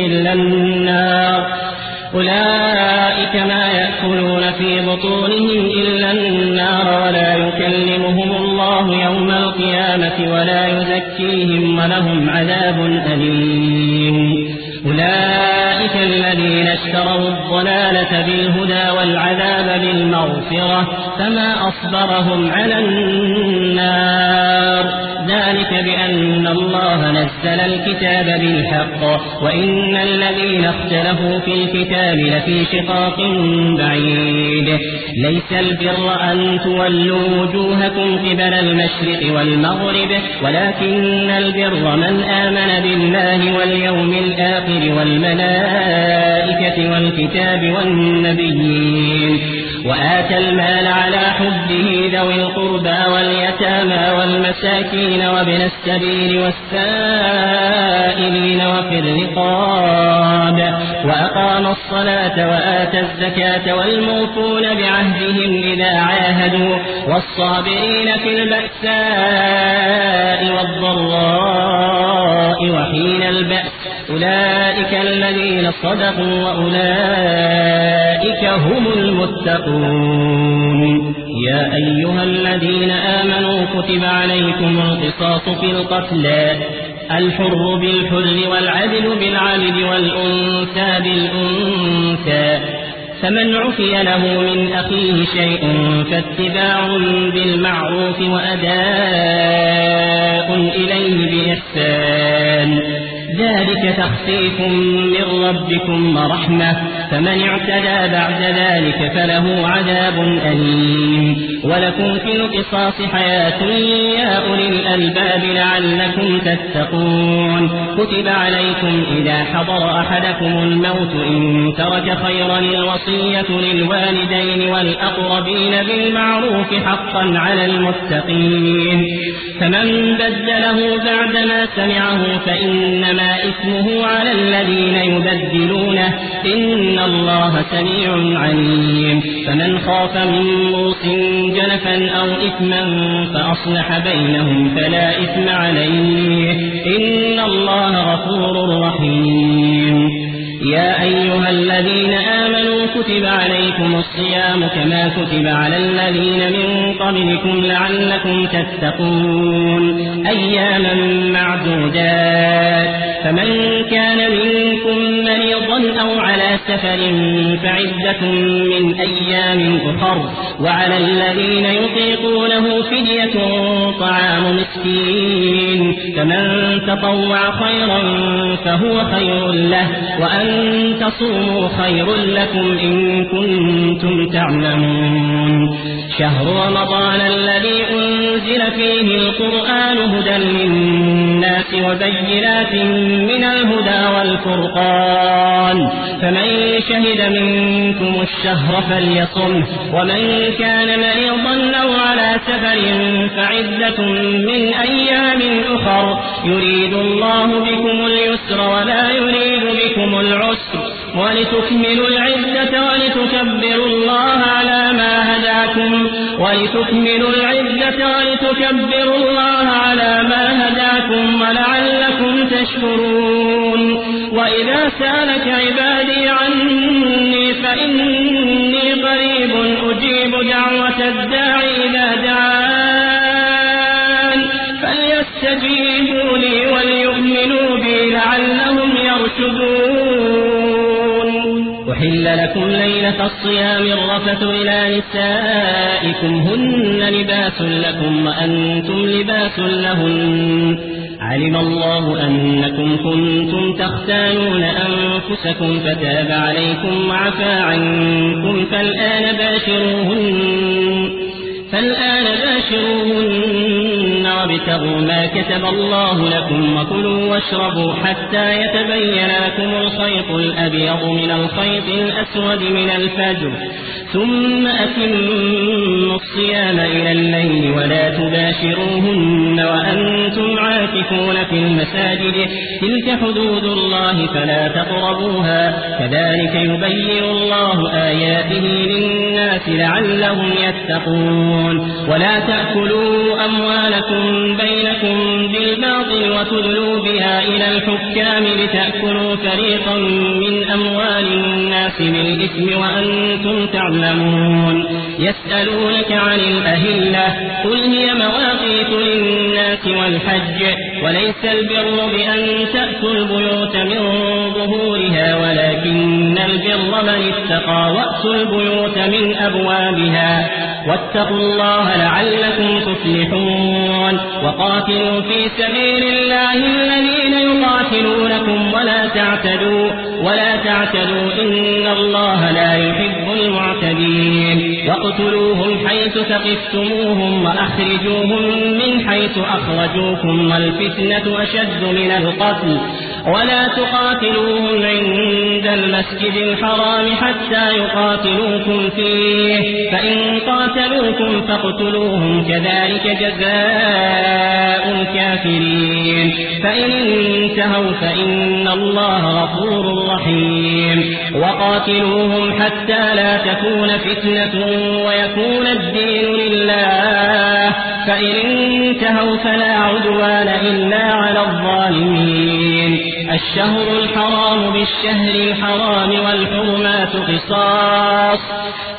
إلا النار ولا يكلمهم الله يوم القيامة ولا يزكيهم ولهم عذاب أليم. أولئك الذين اشتروا الضلالة بالهدى والعذاب بالمغفرة فما أصبرهم على النار ذلك بأن الله نزل الكتاب بالحق وإن الذين اختلفوا في الكتاب لفي شقاق بعيد. ليس البر أن تولوا وجوهكم قبل المشرق والمغرب ولكن البر من آمن بالله واليوم الآخر والملائكة والكتاب والنبيين وآتى المال على حبه ذوي القربى واليتامى والمساكين وابن السبيل والسائلين وفي الرقاب وأقام الصلاة وآتى الزكاة والموفون بعهدهم إذا عاهدوا والصابرين في البأساء والضراء وحين البأس أولئك الذين صدقوا وأولئك هم المتقون. يا أيها الذين آمنوا كتب عليكم القصاص في القتلى الحر بالحر والعدل بالعدل والأنثى بالأنثى. فمن عفي له من أخيه شيء فاتباع بالمعروف وأداء إليه بإحسان، ذلك تخفيف من ربكم ورحمة، فمن اعتدى بعد ذلك فله عذاب أليم. ولكم في القصاص حياة يا أولي الألباب لعلكم تتقون. كتب عليكم إذا حضر أحدكم الموت إن ترك خيرا الوصية للوالدين والأقربين بالمعروف حقا على المتقين. فمن بدله بعدما سمعه فإنما إثمه على الذين يبدلونه، إن الله سميع عليم. فمن خاف من موص جنفا أو إثما فأصلح بينهم فلا إثم عليه، إن الله غفور رحيم. يا أيها الذين آمنوا كتب عليكم الصيام كما كتب على الذين من قبلكم لعلكم تتقون، أياما معدودات. فمن كان منكم مريضا أو على سفر فعدة من أيام أخر، وعلى الذين يطيقونه فدية طعام مسكين، فمن تطوع خيرا فهو خير له، وأن تصوموا خير لكم إن كنتم تعلمون. شهر رمضان الذي أنزل فيه القرآن هدى للناس وبينات من الهدى والفرقان، فمن شهد منكم الشهر فليصمه، ومن كان مريضا أو على سفر فعدة من أيام أخر، يريد الله بكم اليسر ولا يريد بكم العسر، ولتكملوا العدة ولتكبروا الله على ما هداكم ولعلكم تشكرون. وإذا سألك عبادي عني فإني قريب أجيب دعوة الداعي إذا دعان، فليستجيبوا لي وليؤمنوا بي لعلهم يرشدون. أحل لكم ليلة الصيام الرفث إلى نسائكم هن لباس لكم وأنتم لباس لهن، علم الله أنكم كنتم تختانون أنفسكم فتاب عليكم وعفى عنكم، فالآن باشروهن وابتغوا ما كتب الله لكم وكلوا واشربوا حتى يتبين لكم الخيط الأبيض من الخيط الأسود من الفجر، ثم أتموا الصيام إلى الليل ولا تباشروهن وأنتم عاكفون في المساجد، تلك حدود الله فلا تقربوها، كذلك يبين الله آياته للناس لعلهم يتقون. ولا تأكلوا أموالكم بينكم بالباطل وتدلوا بها إلى الحكام لتأكلوا فريقا من أموال الناس بالإثم وأنتم تعلمون. يسألونك عن الأهلة قل هي مواقيت للناس والحج، وليس البر بأن تأتوا البيوت من ظهورها ولكن البر من اتقى، وأتوا البيوت من أبوابها، واتقوا الله لعلكم تفلحون. وقاتلوا في سبيل الله الذين يقاتلونكم ولا تعتدوا إن الله لا يحب المعتدين. واقتلوهم حيث ثقفتموهم وأخرجوهم من حيث أخرجوكم، والفتنة أشد من القتل، ولا تقاتلوهم عند المسجد الحرام حتى يقاتلوكم فيه، فإن قاتلوكم فاقتلوهم، كذلك جزاء الكافرين. فإن انتهوا فإن الله غفور رحيم. وقاتلوهم حتى لا تكون فتنة ويكون الدين لله، فإن انتهوا فلا عدوان إلا على الظالمين. الشهر الحرام بالشهر الحرام والحرمات قصاص،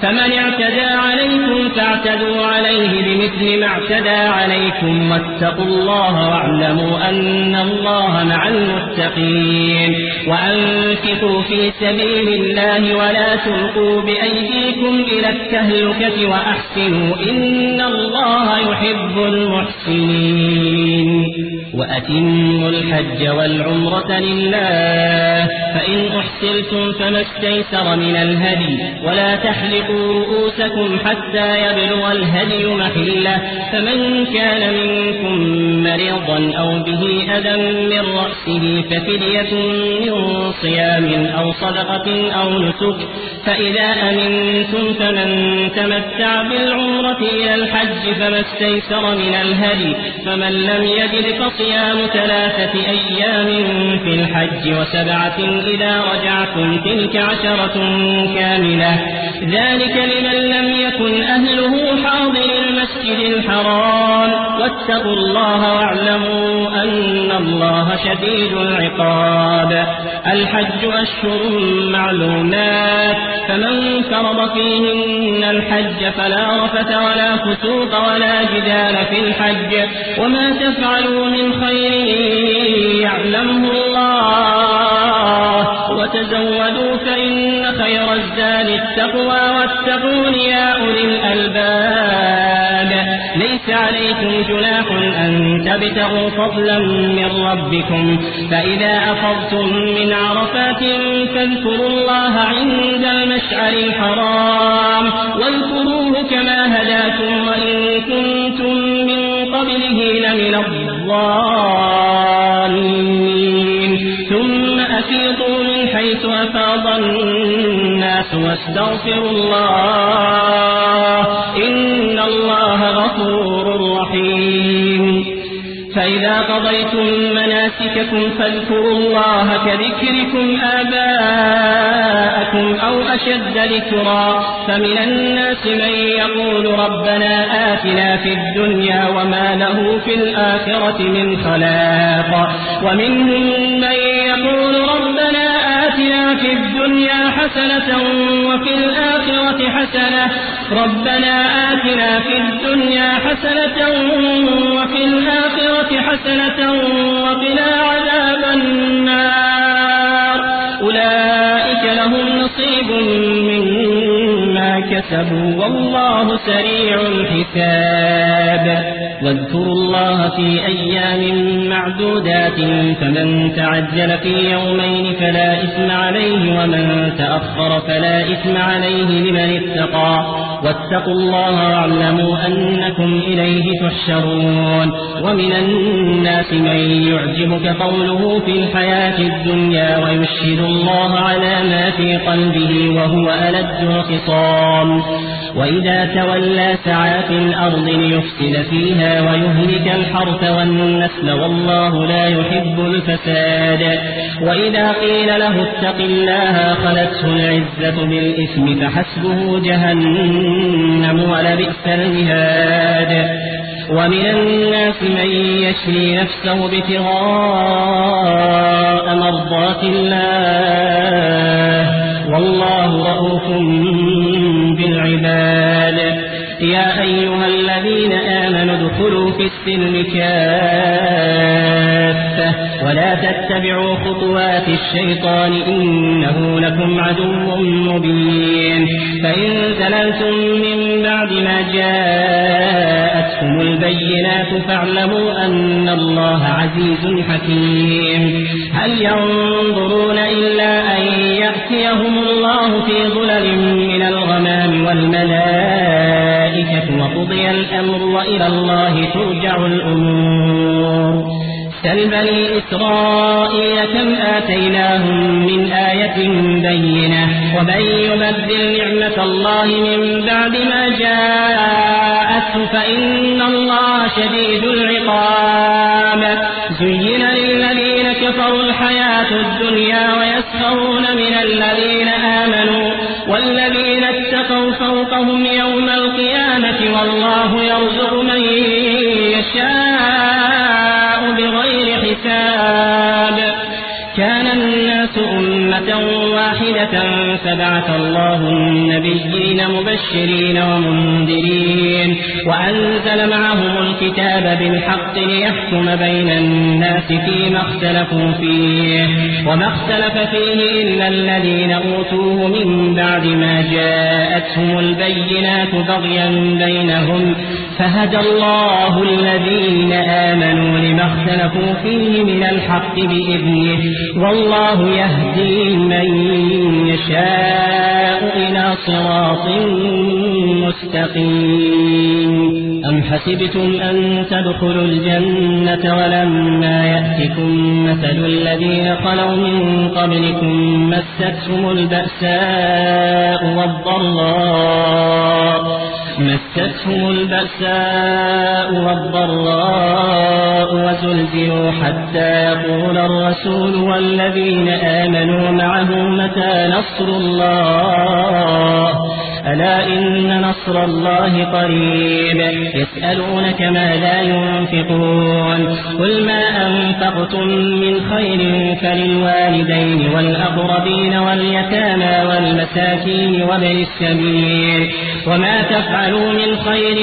فمن اعتدى عليكم فاعتدوا عليه بمثل ما اعتدى عليكم واتقوا الله واعلموا أن الله مع المتقين وأنفقوا في سبيل الله ولا تلقوا بأيديكم إلى التهلكة وأحسنوا إن الله يحب المحسنين وأتموا الحج والعمرة لله فإن أحسنتم فما استيسر من الهدي ولا تحلقوا رؤوسكم حتى يبلغ الهدي محله فمن كان منكم مريضا أو به أذى من رأسه ففدية من صيام أو صدقة أو نسك فإذا أمنتم فمن تمتع بالعمرة إلى الحج فما استيسر من الهدي فمن لم يجد فصيام 3 أيام في الحج و7 إذا رجعتم تلك 10 كاملة ذلك لمن لم يكن أهله حاضر المسجد الحرام واتقوا الله واعلموا أن الله شديد العقاب الحج أشهر معلومات فمن فرض فيهن الحج فلا رفث ولا فسوق ولا جدال في الحج وما تفعلوا من خير يعلمه الله وتزودوا فإن خير الزاد التقوى واتقون يا أولي الألباب ليس عليكم جناح أن تبتغوا فضلا من ربكم فإذا أفضتم من عرفات فاذكروا الله عند المشعر الحرام واذكروه كما هداكم وإن كنتم من قبله لمن الضالين ثم أفيضوا من حيث أفاض الناس واستغفروا الله إن الله غفور رحيم فإذا قضيتم مناسككم فاذكروا الله كذكركم آباءكم أو أشد ذكرا فمن الناس من يقول ربنا آتنا في الدنيا وما له في الآخرة من خلاق ومنهم من يقول ربنا آتنا في الدنيا حسنة وفي الآخرة حسنة ربنا آتنا في الدنيا حسنة وفي الآخرة حسنة وقنا عذاب النار أولئك لهم نصيب مما كسبوا والله سريع الحساب واذكروا الله في أيام معدودات فمن تعجل في يومين فلا إثم عليه ومن تأخر فلا إثم عليه لمن اتقى واتقوا الله واعلموا أنكم إليه تحشرون ومن الناس من يعجبك قوله في الحياة الدنيا ويشهد الله على ما في قلبه وهو ألد الخصام وإذا تولى سعى في الأرض ليفسد فيها ويهلك الحرث والنسل والله لا يحب الفساد وإذا قيل له اتق الله خلته العزة بالإثم فحسبه جهنم ولبئس المهاد ومن الناس من يشري نفسه ابتغاء مرضات الله والله رؤوف بالعباد يا أيها الذين آمنوا ادخلوا في السلم كافة ولا تتبعوا خطوات الشيطان إنه لكم عدو مبين فإن زللتم من بعد ما جاءتكم البينات فاعلموا أن الله عزيز حكيم هل ينظرون إلا أن يأتيهم الله في ظلل من الغمام والملائكة وقضي الأمر وإلى الله ترجع الأمور سل بني إسرائيل كم آتيناهم من آية بينة ومن يبدل نعمة الله من بعد ما جاءته فإن الله شديد العقاب زين للذين كفروا الحياة الدنيا ويسخرون من الذين آمنوا والذين اتقوا فوقهم يوم القيامة والله يرزق من يشاء بغير حساب كان الناس أمة واحدة واحدة فبعث الله النبيين مبشرين ومنذرين وأنزل معهم الكتاب بالحق ليحكم بين الناس فيما اختلفوا فيه وما اختلف فيه إلا الذين أوتوه من بعد ما جاءتهم البينات بغيا بينهم فهدى الله الذين آمنوا لما اختلفوا فيه من الحق بإذنه والله يهدي من يشاء إلى صراط مستقيم. أم حسبتم أن تدخلوا الجنة ولما يأتكم مثل الذين خلوا من قبلكم مستهم البأساء والضراء وزلزلوا حتى يقول الرسول والذين آمنوا معه متى نصر الله ألا إن نصر الله قريب. يسألونك ماذا ينفقون قل ما أنفقتم من خير فللوالدين والأقربين واليتامى والمساكين وابن السبيل وما تفعلوا من خير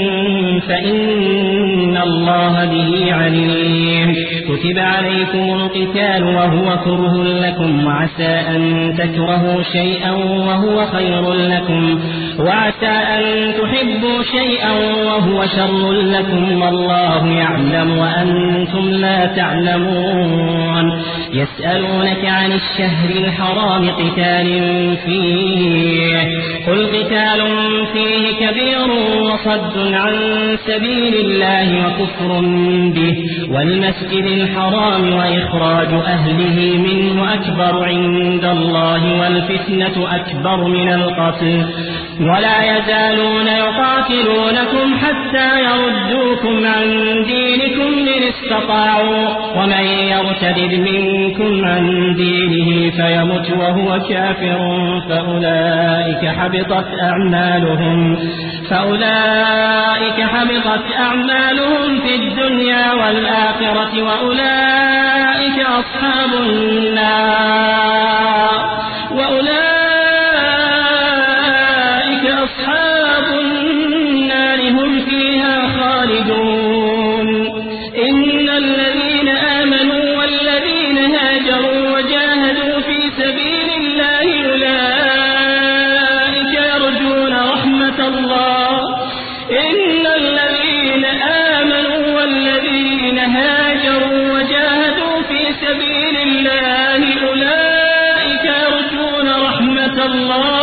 فإن الله به عليم. كتب عليكم القتال وهو كره لكم وعسى أن تكرهوا شيئا وهو خير لكم وعسى أن تحبوا شيئا وهو شر لكم والله يعلم وأنتم لا تعلمون. يسألونك عن الشهر الحرام قتال فيه قل قتال فيه كبير وصد عن سبيل الله وكفر به والمسجد الحرام وإخراج أهله منه أكبر عند الله والفتنة أكبر من القتل ولا يزالون يقاتلونكم حتى يردوكم عن دينكم إن استطاعوا ومن يرتد منكم عن دينه فيمت وهو كافر فأولئك حبطت أعمالهم في الدنيا والآخرة وأولئك أصحاب النار هم فيها خالدون. إن الذين آمنوا والذين هاجروا وجاهدوا في سبيل الله أولئك يرجون رحمة الله. إن الذين آمنوا والذين هاجروا وجاهدوا في سبيل الله أولئك يرجون رحمة الله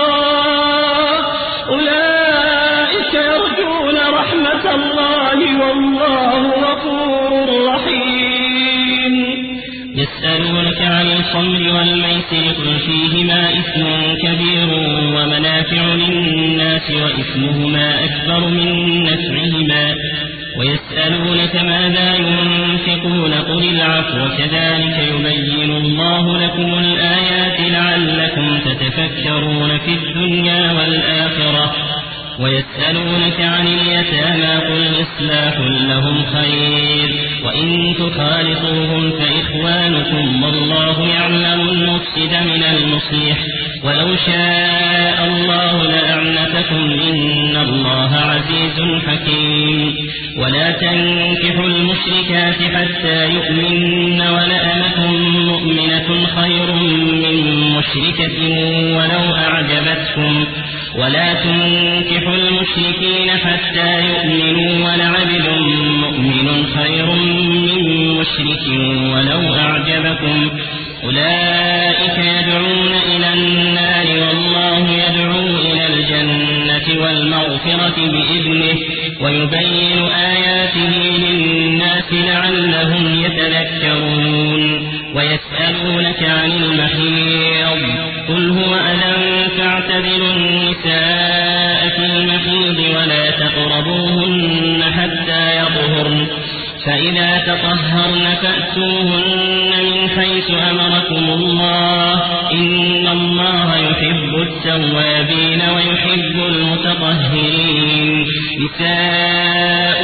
والله غفور رحيم. يسألونك عن الخمر والميسر قل فيهما إثم كبير ومنافع للناس وإثمهما أكبر من نفعهما ويسألونك ماذا ينفقون قل العفو كذلك يبين الله لكم الآيات لعلكم تتفكرون في الدنيا والآخرة. ويسألونك عن اليتامى قل إصلاح لهم خير وإن تخالطوهم فإخوانكم والله يعلم المفسد من المصلح ولو شاء الله لأعنتكم إن الله عزيز حكيم. ولا تنكحوا المشركات حتى يؤمنن ولأمة مؤمنة خير من مشركة ولو أعجبتكم ولا تنكحوا المشركين حتى يؤمنوا ولعبد مؤمن خير من مشرك ولو أعجبكم أولئك يدعون إلى النار والله يدعو إلى الجنة والمغفرة بإذنه ويبين آياته للناس لعلهم يتذكرون. ويسألونك عن المحيض قل هو أذى فاعتزلوا النساء في المحيض ولا تقربوهن حتى يطهرن فإذا تطهرن فأتوهن من حيث أمركم الله إن الله يحب التوابين ويحب المتطهرين. نساؤكم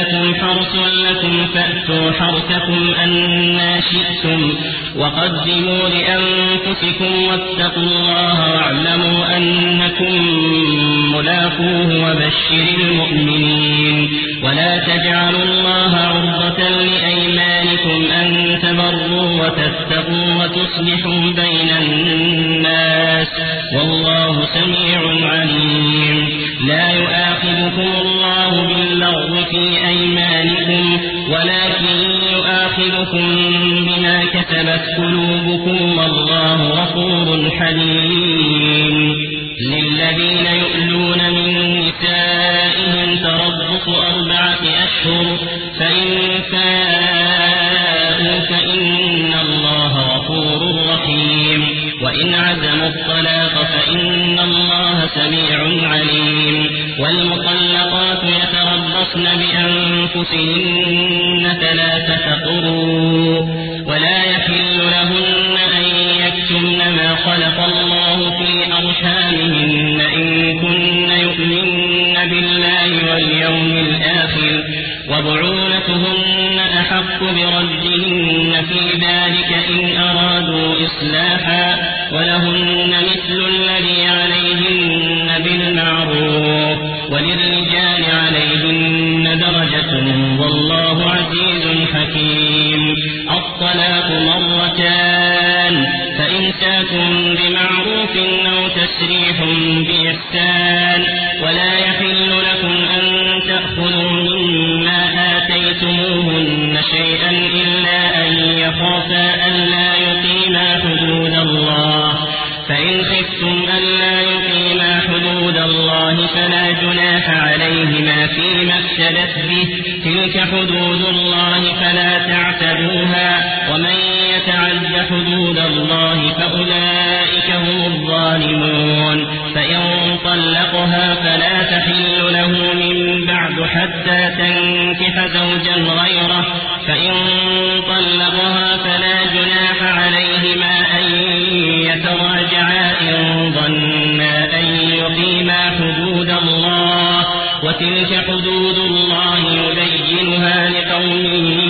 لكم حرث لكم فأتوا حرثكم أنى شئتم وقدموا لأنفسكم واتقوا الله واعلموا أنكم ملاقوه وبشر المؤمنين. ولا تجعلوا الله عرضة لأيمانكم أن تبروا وتتقوا وتصلحوا بين الناس والله سميع عليم. لا يؤاخذكم الله باللغو في أيمانكم ولكن يؤاخذكم بما كسبت قلوبكم والله غفور حليم. للذين يؤلون من نسائهم تربص 4 أشهر فإن فاءوا فإن الله غفور رحيم. وإن عزموا الطلاق فإن الله سميع عليم. والمطلقات يتربصن بأنفسهن 3 قروء ولا يحل لهن أن يكتمن ما خلق الله في أرحامهن إن كن يؤمن بالله واليوم الآخر وبعولتهن أحق بردهن في ذلك إن أرادوا إصلاحا ولهن مثل الذي عليهن بالمعروف وللرجال عليهن درجة والله عزيز حكيم. الطلاق 2 فإمساك بمعروف أو تسريح بإحسان. ولا يحل لكم أن تأخذوا مما آتيتموهن شيئا إلا أن يخافا ألا يقيما حدود الله. فإن خفتم ألا يقيما حدود الله فلا جناح عليهما فيما افتدت به. تلك حدود الله فلا تعتدوها ومن يتعد حدود الله فأولئك هم الظالمون. فإن طلقها فلا تحل له من بعد حتى تنكح زوجا غيره. فإن طلقها فلا جناح عليهما أن يتراجعا إن ظنا أن يقيما حدود الله وتلك حدود الله يبينها لقوم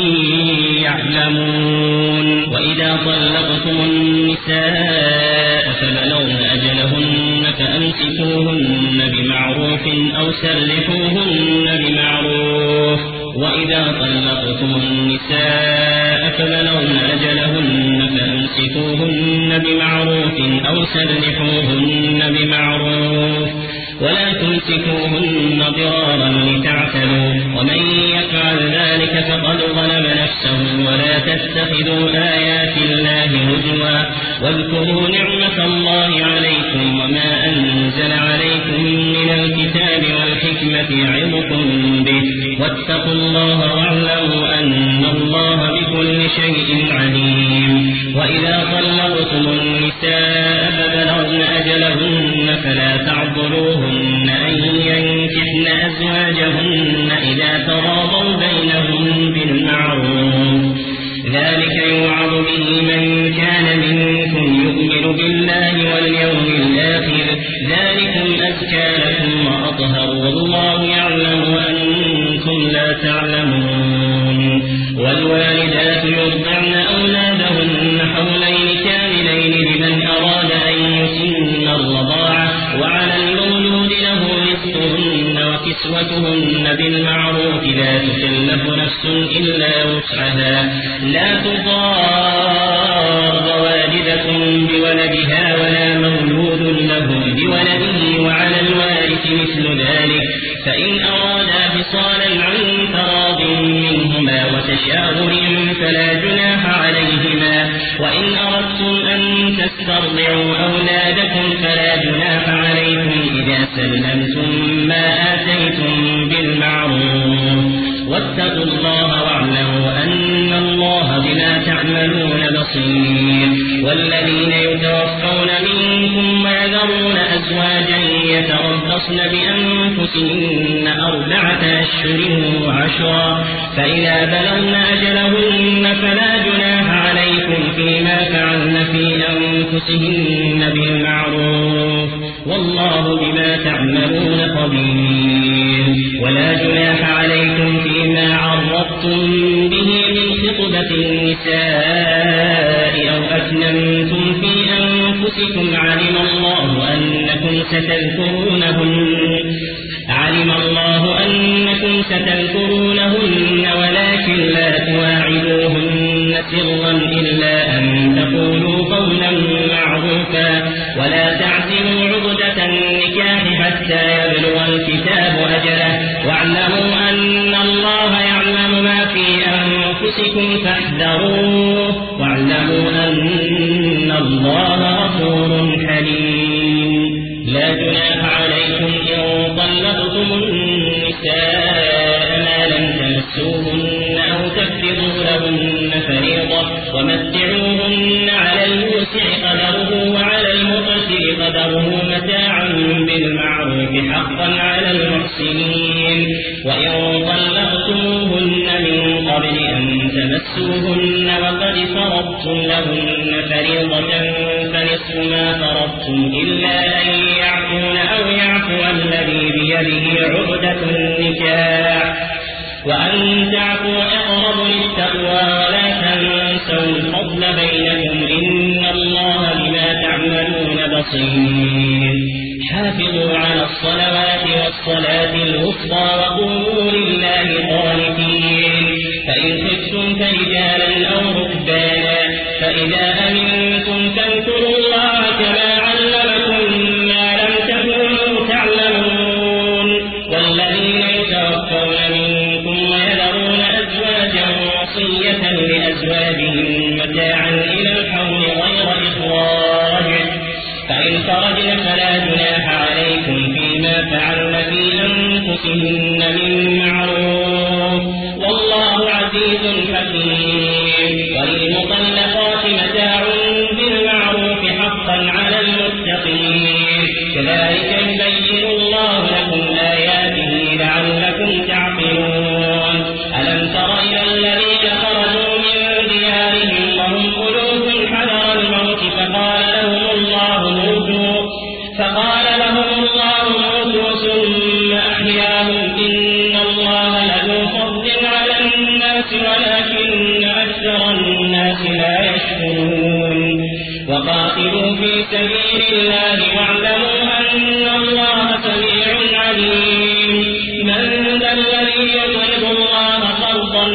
يعلمون. وإذا طلقتم النساء فبلغن أجلهن فأمسكوهن بمعروف أو سرحوهن بمعروف. وإذا طلقتم النساء فبلغن أجلهن فأمسكوهن بمعروف أو سرحوهن بمعروف ولا تمسكوهن ضرارا لتعتدوا ومن يفعل ذلك فقد ظلم نفسه. ولا تتخذوا آيات الله هزوا واذكروا نعمة الله عليكم وما أنزل عليكم من الكتاب والحكمة يعظكم به واتقوا الله واعلموا أن الله بكل شيء عليم. وإذا طلقتم النساء فبلغن أجلهن فلا تعضلوهن أن ينكحن أزواجهن إذا تراضوا بينهم بالمعروف. ذلك يوعظ به من كان منكم يؤمن بالله واليوم الآخر. ذلكم أزكى لكم وأطهر والله يعلم وأنتم لا تعلمون. والوالدات يرضعن أولادهن حولين كاملين لمن أراد أن يتم الرضاعة وعلى المولود له رزقهن وكسوتهن بالمعروف. لا تكلف نفس إلا وسعها. لا تضار والدة بولدها ولا مولود له بولده وعلى الوارث مثل ذلك. فإن أرادا فصالا عن تراض منهما وتشاور فلا جناح عليهما. وإن أردتم أن تسترضعوا أولادكم فلا جناح عليكم إذا سلمتم ما آتيتم بالمعروف. واتقوا الله واعلموا أن الله بما تعملون بصير. والذين يتوفون منكم ويذرون أزواجا يتربصن بأنفسهن 4 أشهر و10 فإذا بلغن أجلهن فلا جناح عليكم فيما فعلن في أنفسهن بالمعروف والله بما تعملون خبير. ولا جناح عليكم فيما أخبرتم به من خطبة النساء أو أكننتم في أنفسكم علم الله أنكم ستذكرونهن ولكن لا تواعدوهن سرا إلا أن تقولوا قولا معروفا ولا تعزموا عقدة النكاح حتى يبلغ الكتاب أجله واعلموا أن الله يعلم ما في أنفسكم فاحذروه واعلموا أن الله غفور حليم. لا جناح عليكم إن طلقتم النساء ما لم تمسوهن أو تفرضوا لهن فريضة ومتعوهن على الموسع قدره وعلى المقتر قدره متاعا بالمعروف حقا على المحسنين. وإن طلقتموهن من قبل أن تمسوهن وقد فرضتم لهن فريضة فنصف ما فرضتم إلا أن يعفون أو يعفو الذي بيده عقدة النكاح وأن تعفوا أقرب للتقوى ولا تنسوا الفضل بينكم إن الله بما تعملون بصير. حافظوا على الصلوات والصلاة الوسطى وقوموا لله قانتين. فإن خفتم فرجالا أو ركبانا فإذا أمنتم فاذكروا الله كما علمكم ما لم تكونوا تعلمون. والذين يتوفون منكم ويذرون أزواجا وصية لأزواجهم متاعا إلى الحول غير إخراج فإن خرجن فلا جناح عليكم فيما فعلن في أنفسهن من معروف والله عزيز حكيم. وللمطلقات متاع بالمعروف حقا على المتقين. كذلك يبين الله لكم آياته لعلكم تعقلون. ألم تر إلى الذين خرجوا من ديارهم وهم ألوف حذر الموت فقال لهم الله موتوا ثم أحياهم إن الله لذو فضل على الناس ولكن أكثر الناس لا يشكرون. وقاتلوا في سبيل الله واعلموا أن الله سميع عليم. من ذا الذي يقرض الله قرضا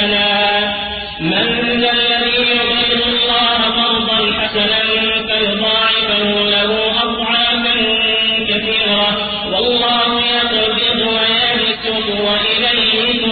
حسنا فيضاعفه له أضعافا كثيرة والله يقبض ويبسط وإليه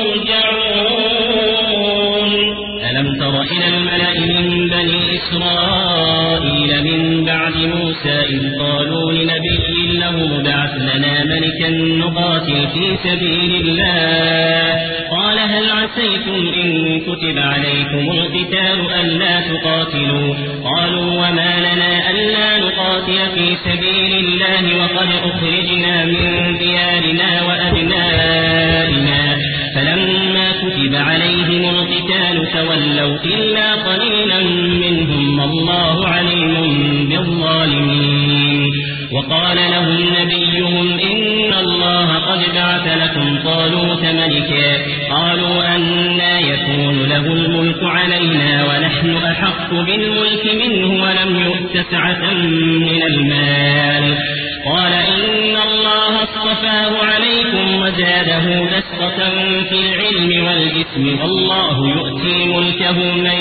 ترجعون. ألم تر إلى الملأ من بني إسرائيل من بعد موسى إذ قالوا لنبي له ابعث لنا ملكا نقاتل في سبيل الله قال هل عسيتم إن كتب عليكم القتال ألا تقاتلوا قالوا وما لنا ألا نقاتل في سبيل الله وقد أخرجنا من ديارنا وأبنائنا فلما كتب عليهم القتال تولوا إلا قليلا منهم والله عليم بالظالمين. وقال لهم نبيهم إن الله قد بعث لكم طالوت ملكا قالوا أنى يكون له الملك علينا ونحن أحق بالملك منه ولم يؤت سعة من المال قال إن الله اصطفاه عليكم وزاده بسطة في العلم والجسم والله يؤتي ملكه من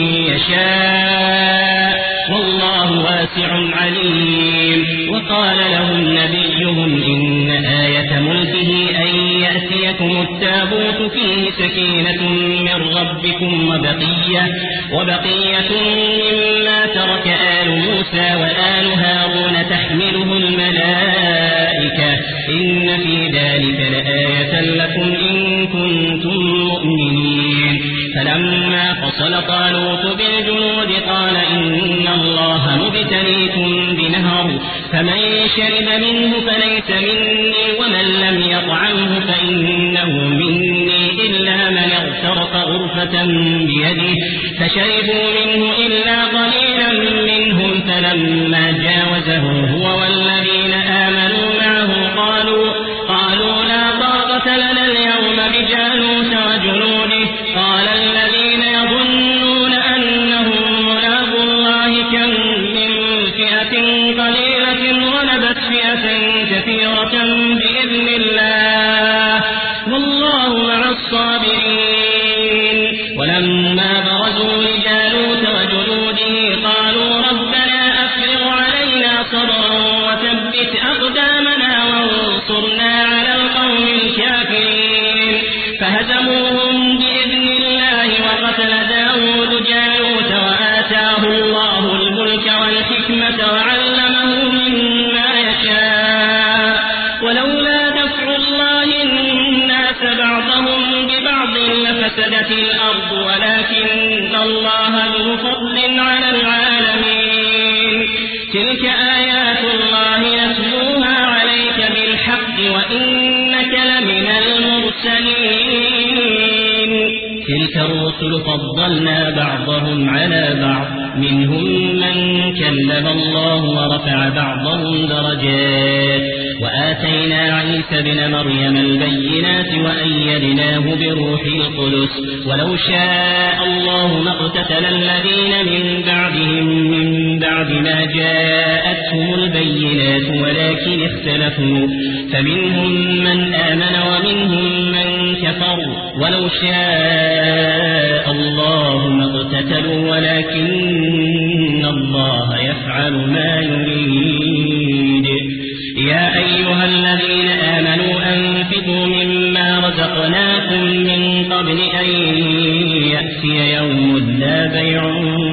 يشاء والله واسع عليم. وقال لهم نبيهم إن آية ملكه أن يأتيكم التابوت فيه سكينة من ربكم وبقية مما ترك آل موسى وآل هارون تحمله الملائكة إن في ذلك لآية لكم إن كنتم مؤمنين. فلما فصل طالوت بالجنود قال إن الله مبتليكم بنهر فمن شرب منه فليس مني ومن لم يطعمه فإنه مني إلا من اغترف غرفة بيده فشربوا منه إلا قليلا منهم فلما جاوزه هو والذين آمنوا معه قالوا لا طاقة لنا اليوم بجالوت وجنوده فسدت الأرض ولكن الله ذو فضل على العالمين. تلك آيات الله نتلوها عليك بالحق وإنك لمن المرسلين. تلك الرسل فضلنا بعضهم على بعض منهم من كلم الله ورفع بعضهم درجات وآتينا عيسى بن مريم البينات وأيدناه بروح القدس ولو شاء الله ما اقتتل الذين من بعدهم من بعد ما جاءتهم البينات ولكن اختلفوا فمنهم من آمن ومنهم من كفر ولو شاء الله ما اقتتلوا ولكن الله يفعل ما يريد. يا أيها الذين آمنوا أنفقوا مما رزقناكم من قبل أن يأتي يوم لا بيع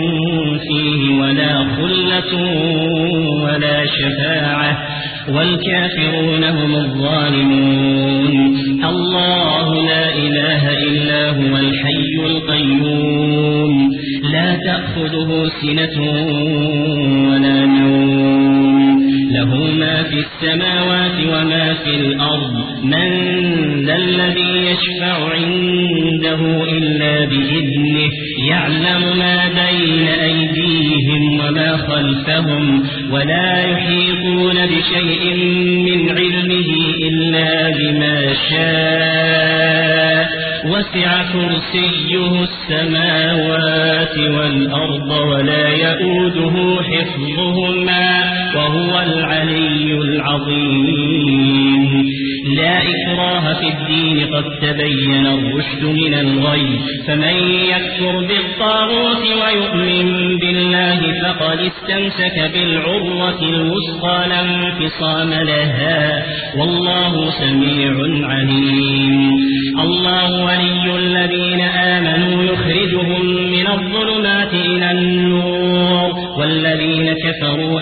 فيه ولا خلة ولا شفاعة والكافرون هم الظالمون. الله لا إله إلا هو الحي القيوم لا تأخذه سنة ولا نوم له ما في السماوات وما في الأرض من ذا الذي يشفع عنده إلا بإذنه يعلم ما بين أيديهم وما خلفهم ولا يحيطون بشيء من علمه إلا بما شاء وسع كرسيه السماوات والأرض ولا يؤوده حفظهما وهو العلي العظيم. لا إكراه في الدين قد تبين الرشد من الغي فمن يكفر بالطاغوت ويؤمن بالله فقد استمسك بالعروة الوثقى لا انفصام لها والله سميع عليم. الله ولي الذين آمنوا يخرجهم من الظلمات إلى النور والذين كفروا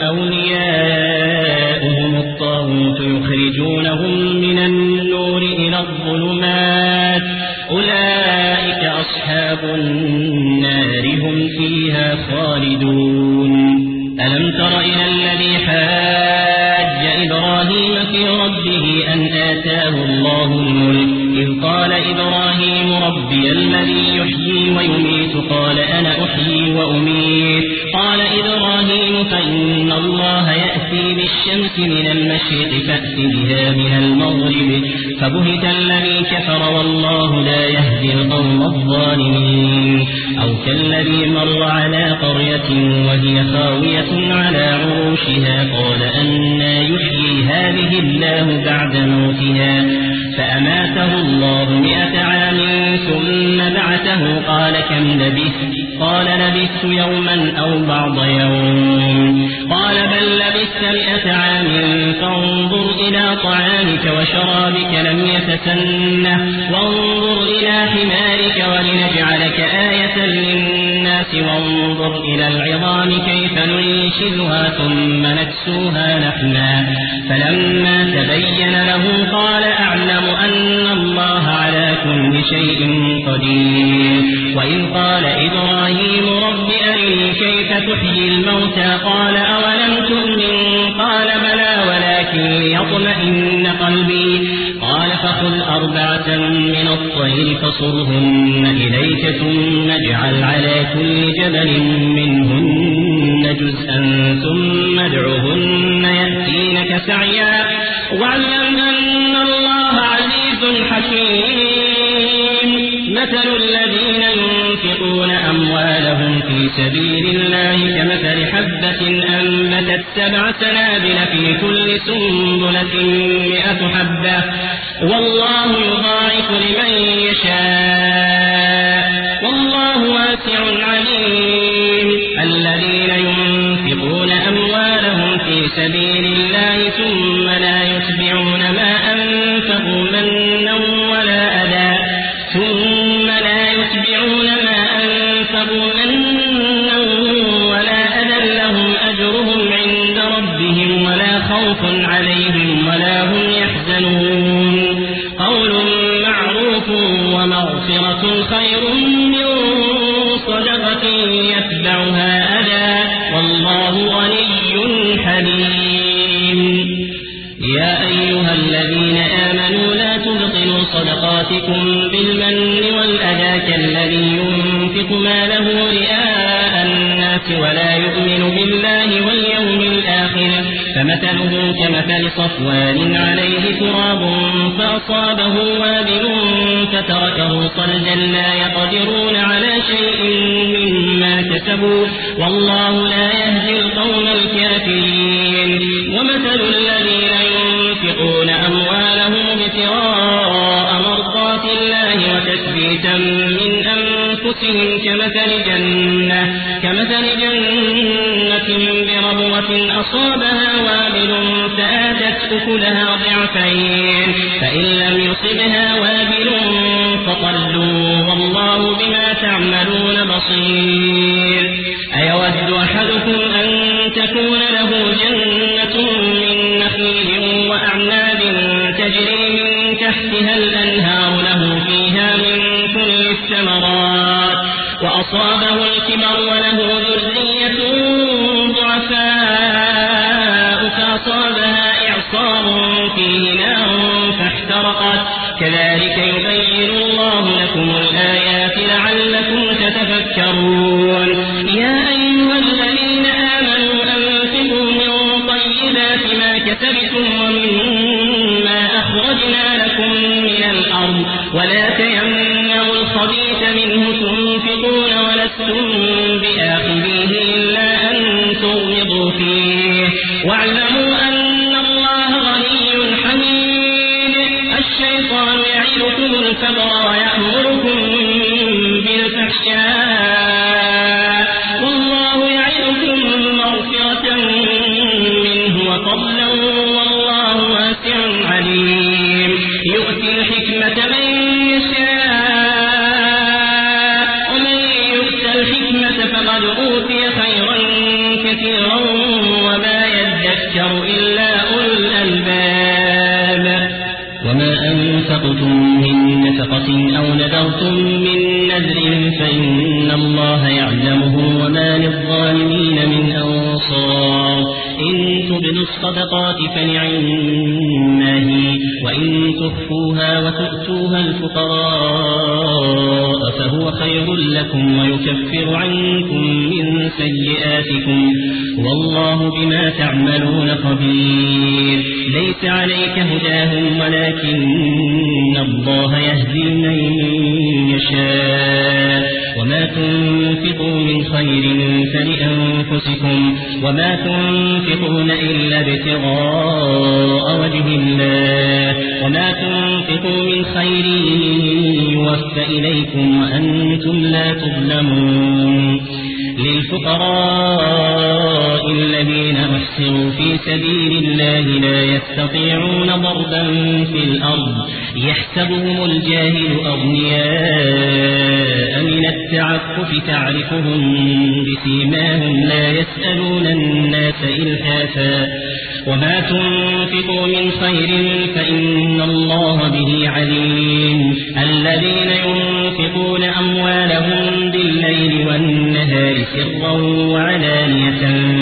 أولياؤهم الطاغوت يخرجونهم من النور إلى الظلمات أولئك أصحاب النار هم فيها خالدون. ألم تر إلى الذي حاج إبراهيم في ربه أن آتاه الله الملك إذ قال إبراهيم ربي الذي يحيي ويميت قال أنا أحيي وأميت قال إبراهيم فإن الله يأتي بالشمس من المشرق فأت بها من المغرب فبهت الذي كفر والله لا يهدي القوم الظالمين. أو كالذي مر على قرية وهي خاوية على عروشها قال أنى يحيي هذه الله بعد موتها فأماته الله 100 عام ثم بعثه قال كم لبثت قال لبثت يوما أو بعض يوم قال بل لبثت 100 عام فانظر إلى طعامك وشرابك لم يتسنه وانظر إلى حمارك ولنجعلك آية للناس وانظر إلى العظام كيف ننشزها ثم نكسوها لحما فلما تبين له قال أعلم أن الله على كل شيء قدير. وإذ قال إبراهيم رب أرني كيف تحيي الموتى قال أولم تؤمن قال بلى ولكن ليطمئن قلبي قال فخذ 4 من الطير فصرهن إليك ثم اجعل على كل جبل منهن جزءا ثم ادعهن يأتينك سعيا واعلم أن الله عزيز حكيم. مثل الذين ينفقون أموالهم في سبيل الله كمثل حبة أنبتت 7 سنابل في كل سنبلة 100 حبة والله يضاعف لمن يشاء والله واسع عليم. الذين ينفقون أموالهم في سبيل الله ثم لا يتبعون ما أنفقوا منا ولا أذى لهم أجرهم عند ربهم ولا خوف عليهم ولا هم يحزنون. قول معروف ومغفرة مغفرة خير من صدقة يتبعها أذى والله غني حليم. يا أيها الذين آمنوا لا تبطلوا صدقاتكم بالمن والأذى كالذي ينفق ماله رئاء الناس ولا يؤمن بالله واليوم الآخر فمثله كمثل صفوان عليه تراب فأصابه وابل فتركه صلدا لا يقدرون على شيء مما كسبوا والله لا يهدي القوم الكافرين. ومثل الذين ينفقون أموالهم ابتغاء مرضات الله وتثبيتا من أنفسهم كمثل جنة بربوة أصابها وابل فآتت أكلها ضعفين فإن لم يصبها وابل فطل والله بما تعملون بصير. أيود أحدكم أن تكون له جنة من نخيل وأعناب تجري من تحتها الأنهار له فيها من كل الثمرات وأصابه الكبر وله ذرية ضعفاء فأصابها إعصار فيه نار فاحترقت كذلك يبين الله لكم الآيات لعلكم تتفكرون. يا أيها الذين آمنوا أنفقوا من طيبات ما كسبتم ومما أخرجنا لكم من الأرض ولا تيمموا الخبيث منه تنفقون ولستم بآخذيه إلا أن تغمضوا فيه واعلموا أن الله غني حميد. الشيطان يعدكم الفقر ويأمركم بالفحشاء والله يعدكم مغفرة منه وفضلا والله واسع عليم. يؤتي الحكمة من يشاء ومن يؤت الحكمة فقد أوتي خيرا كثيرا وما يذكر إلا أولو الألباب. وما أنفقتم من نفقة أو نذرتم من نذر فإن الله يعلمه وما للظالمين من أنصار. إن تبدوا الصدقات فنعما هي وإن تخفوها وتؤتوها الفقراء فهو خير لكم ويكفر عنكم من سيئاتكم والله بما تعملون خبير. ليس عليك هداهم ولكن الله يهدي من يشاء. وما تنفقوا من خير فلأنفسكم وما تنفقون إلا ابتغاء وجه الله وما تنفقوا من خير يوفى إليكم وأنتم لا تظلمون. للفقراء الذين أحصروا في سبيل الله لا يستطيعون ضربا في الأرض يحسبهم الجاهل أغنياء من التعفف تعرفهم بسيماهم لا يسألون الناس إلحافا. وما تنفقوا من خير فإن الله به عليم. الذين ينفقون أموالهم بالليل والنهار سرا وعلانية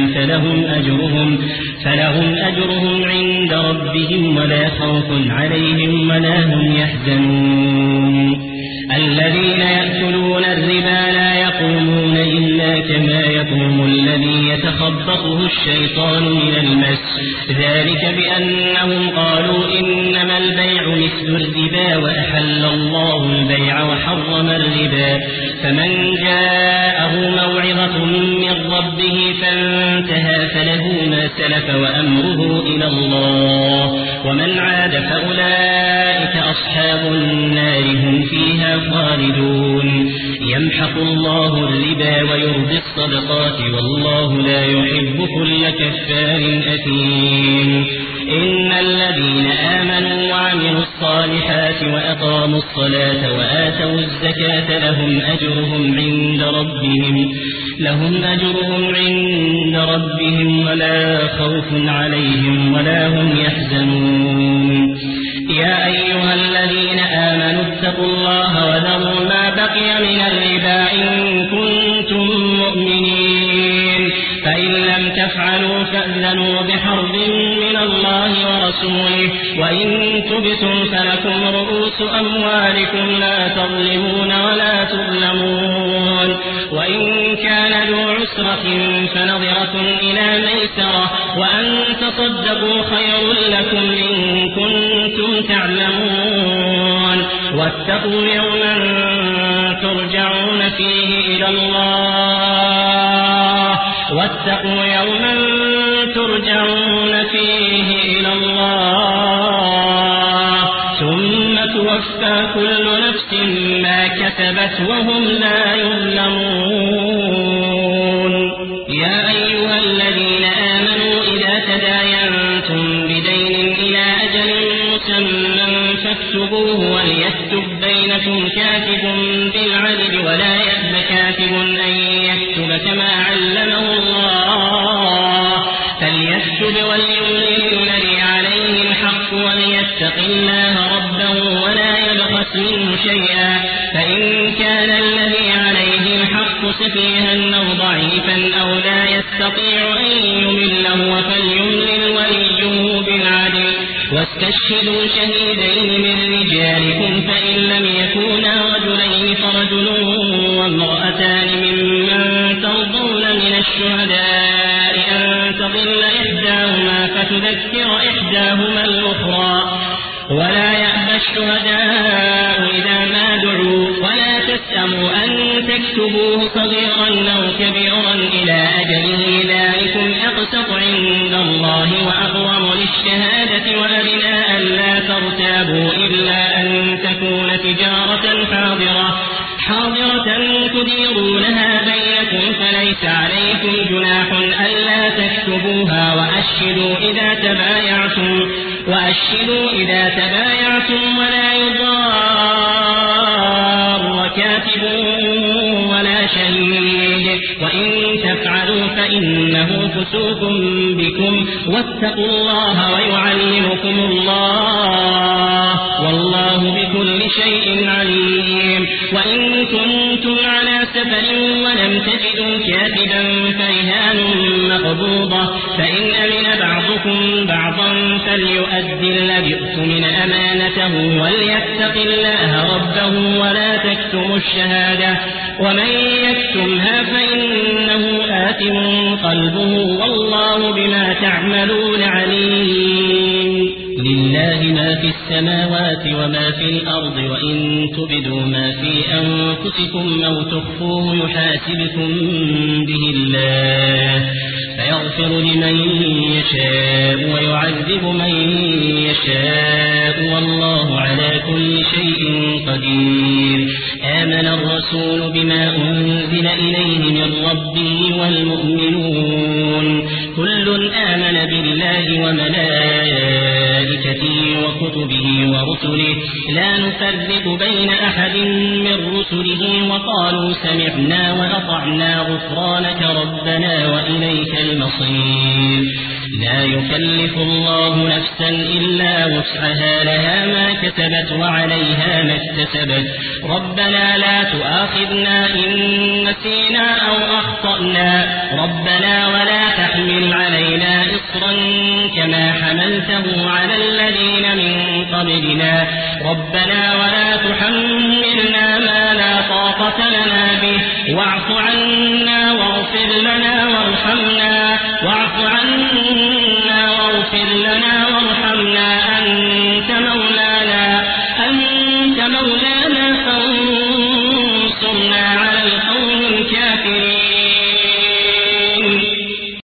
فلهم أجرهم عند ربهم ولا خوف عليهم ولا هم يحزنون. الذين يأكلون الربا لا يقومون إلا كما يقوم الذي يتخبطه الشيطان من المس ذلك بأنهم قالوا إنما البيع مثل الربا وأحل الله البيع وحرم الربا. فمن جاءه موعظة من ربه فانتهى فله ما سلف وأمره إلى الله ومن عاد فأولئك أصحاب النار هم فيها خالدون. يمحق الله الربا ويربي الصدقات والله لا يحب كل كفار أثيم. إن الذين آمنوا وعملوا الصالحات وأقاموا الصلاة وآتوا الزكاة لهم أجرهم عند ربهم ولا خوف عليهم ولا هم يحزنون. يا أيها الذين آمنوا اتقوا الله وذروا ما بقي من الربا إن كنتم مؤمنين فإن لم تفعلوا فأذنوا بحرب من الله ورسوله وإن تبتم فلكم رؤوس أموالكم لا تظلمون ولا تظلمون وإن كان ذو عسرة فنظرة إلى ميسرة وأن تصدقوا خير لكم إن كنتم تعلمون واتقوا يوما ترجعون فيه إلى الله ثم توفى كل نفس ما كسبت وهم لا يظلمون يا أيها الذين آمنوا إذا تداينتم بدين إلى أجل مسمى فاكتبوه وليكتب بينكم كاتب بالعدل ولا يأب كاتب أن يكتب كما علمه الله فليكتب وليملل الذي عليه الحق وليتق الله ربه ولا يبخس منه شيئا فإن كان الذي عليه الحق سفيها أو ضعيفا أو لا يستطيع أن يمل هو فليملل وليه بالعدل واستشهدوا شهيدين من رجالكم فإن لم يكونا رجلين فرجل وامرأتان ممن ترضون من الشهداء أن تضل إحداهما فتذكر إحداهما الأخرى ولا يأبى الشهداء إذا ما دعوا ولا تسأموا أن تكتبوه صغيرا أو كبيرا إلى أجله ذلكم أقسط عند الله وأقوم للشهادة وأدنى ألا ترتابوا إلا أن تكون تجارة حاضرة تديرونها بينكم فليس عليكم جناح ألا تكتبوها وأشهدوا إذا تبايعتم ولا يضار كاتب ولا شهيد وإن تفعلوا فإنه فسوق بكم واتقوا الله ويعلمكم الله والله بكل شيء عليم وإن كنتم على سفر ولم تجدوا كاتبا فرهان مقبوضة فإن أمن بعضكم بعضا فليؤدي الذي اؤتمن أمانته وليتق الله ربه ولا تكتموا الشهادة ومن يكتمها فإنه آثم قلبه والله بما تعملون عليم لله ما في السماوات وما في الأرض وإن تبدوا ما في أنفسكم أو تخفوه يحاسبكم به الله فيغفر لمن يشاء ويعذب من يشاء والله على كل شيء قدير آمن الرسول بما أنزل إليه من ربه والمؤمنون كل آمن بالله وملائكته وكتبه ورسله لا نفرق بين أحد من رسله وقالوا سمعنا وأطعنا غفرانك ربنا وإليك المصير لا يكلف الله نفسا إلا وسعها لها ما كسبت وعليها ما اكتسبت ربنا لا تؤاخذنا إن نسينا أو أخطأنا ربنا ولا تحمل علينا إصرا كما حملته على الذين من قبلنا ربنا ولا تحملنا ما لا طاقة لنا به واعف عنا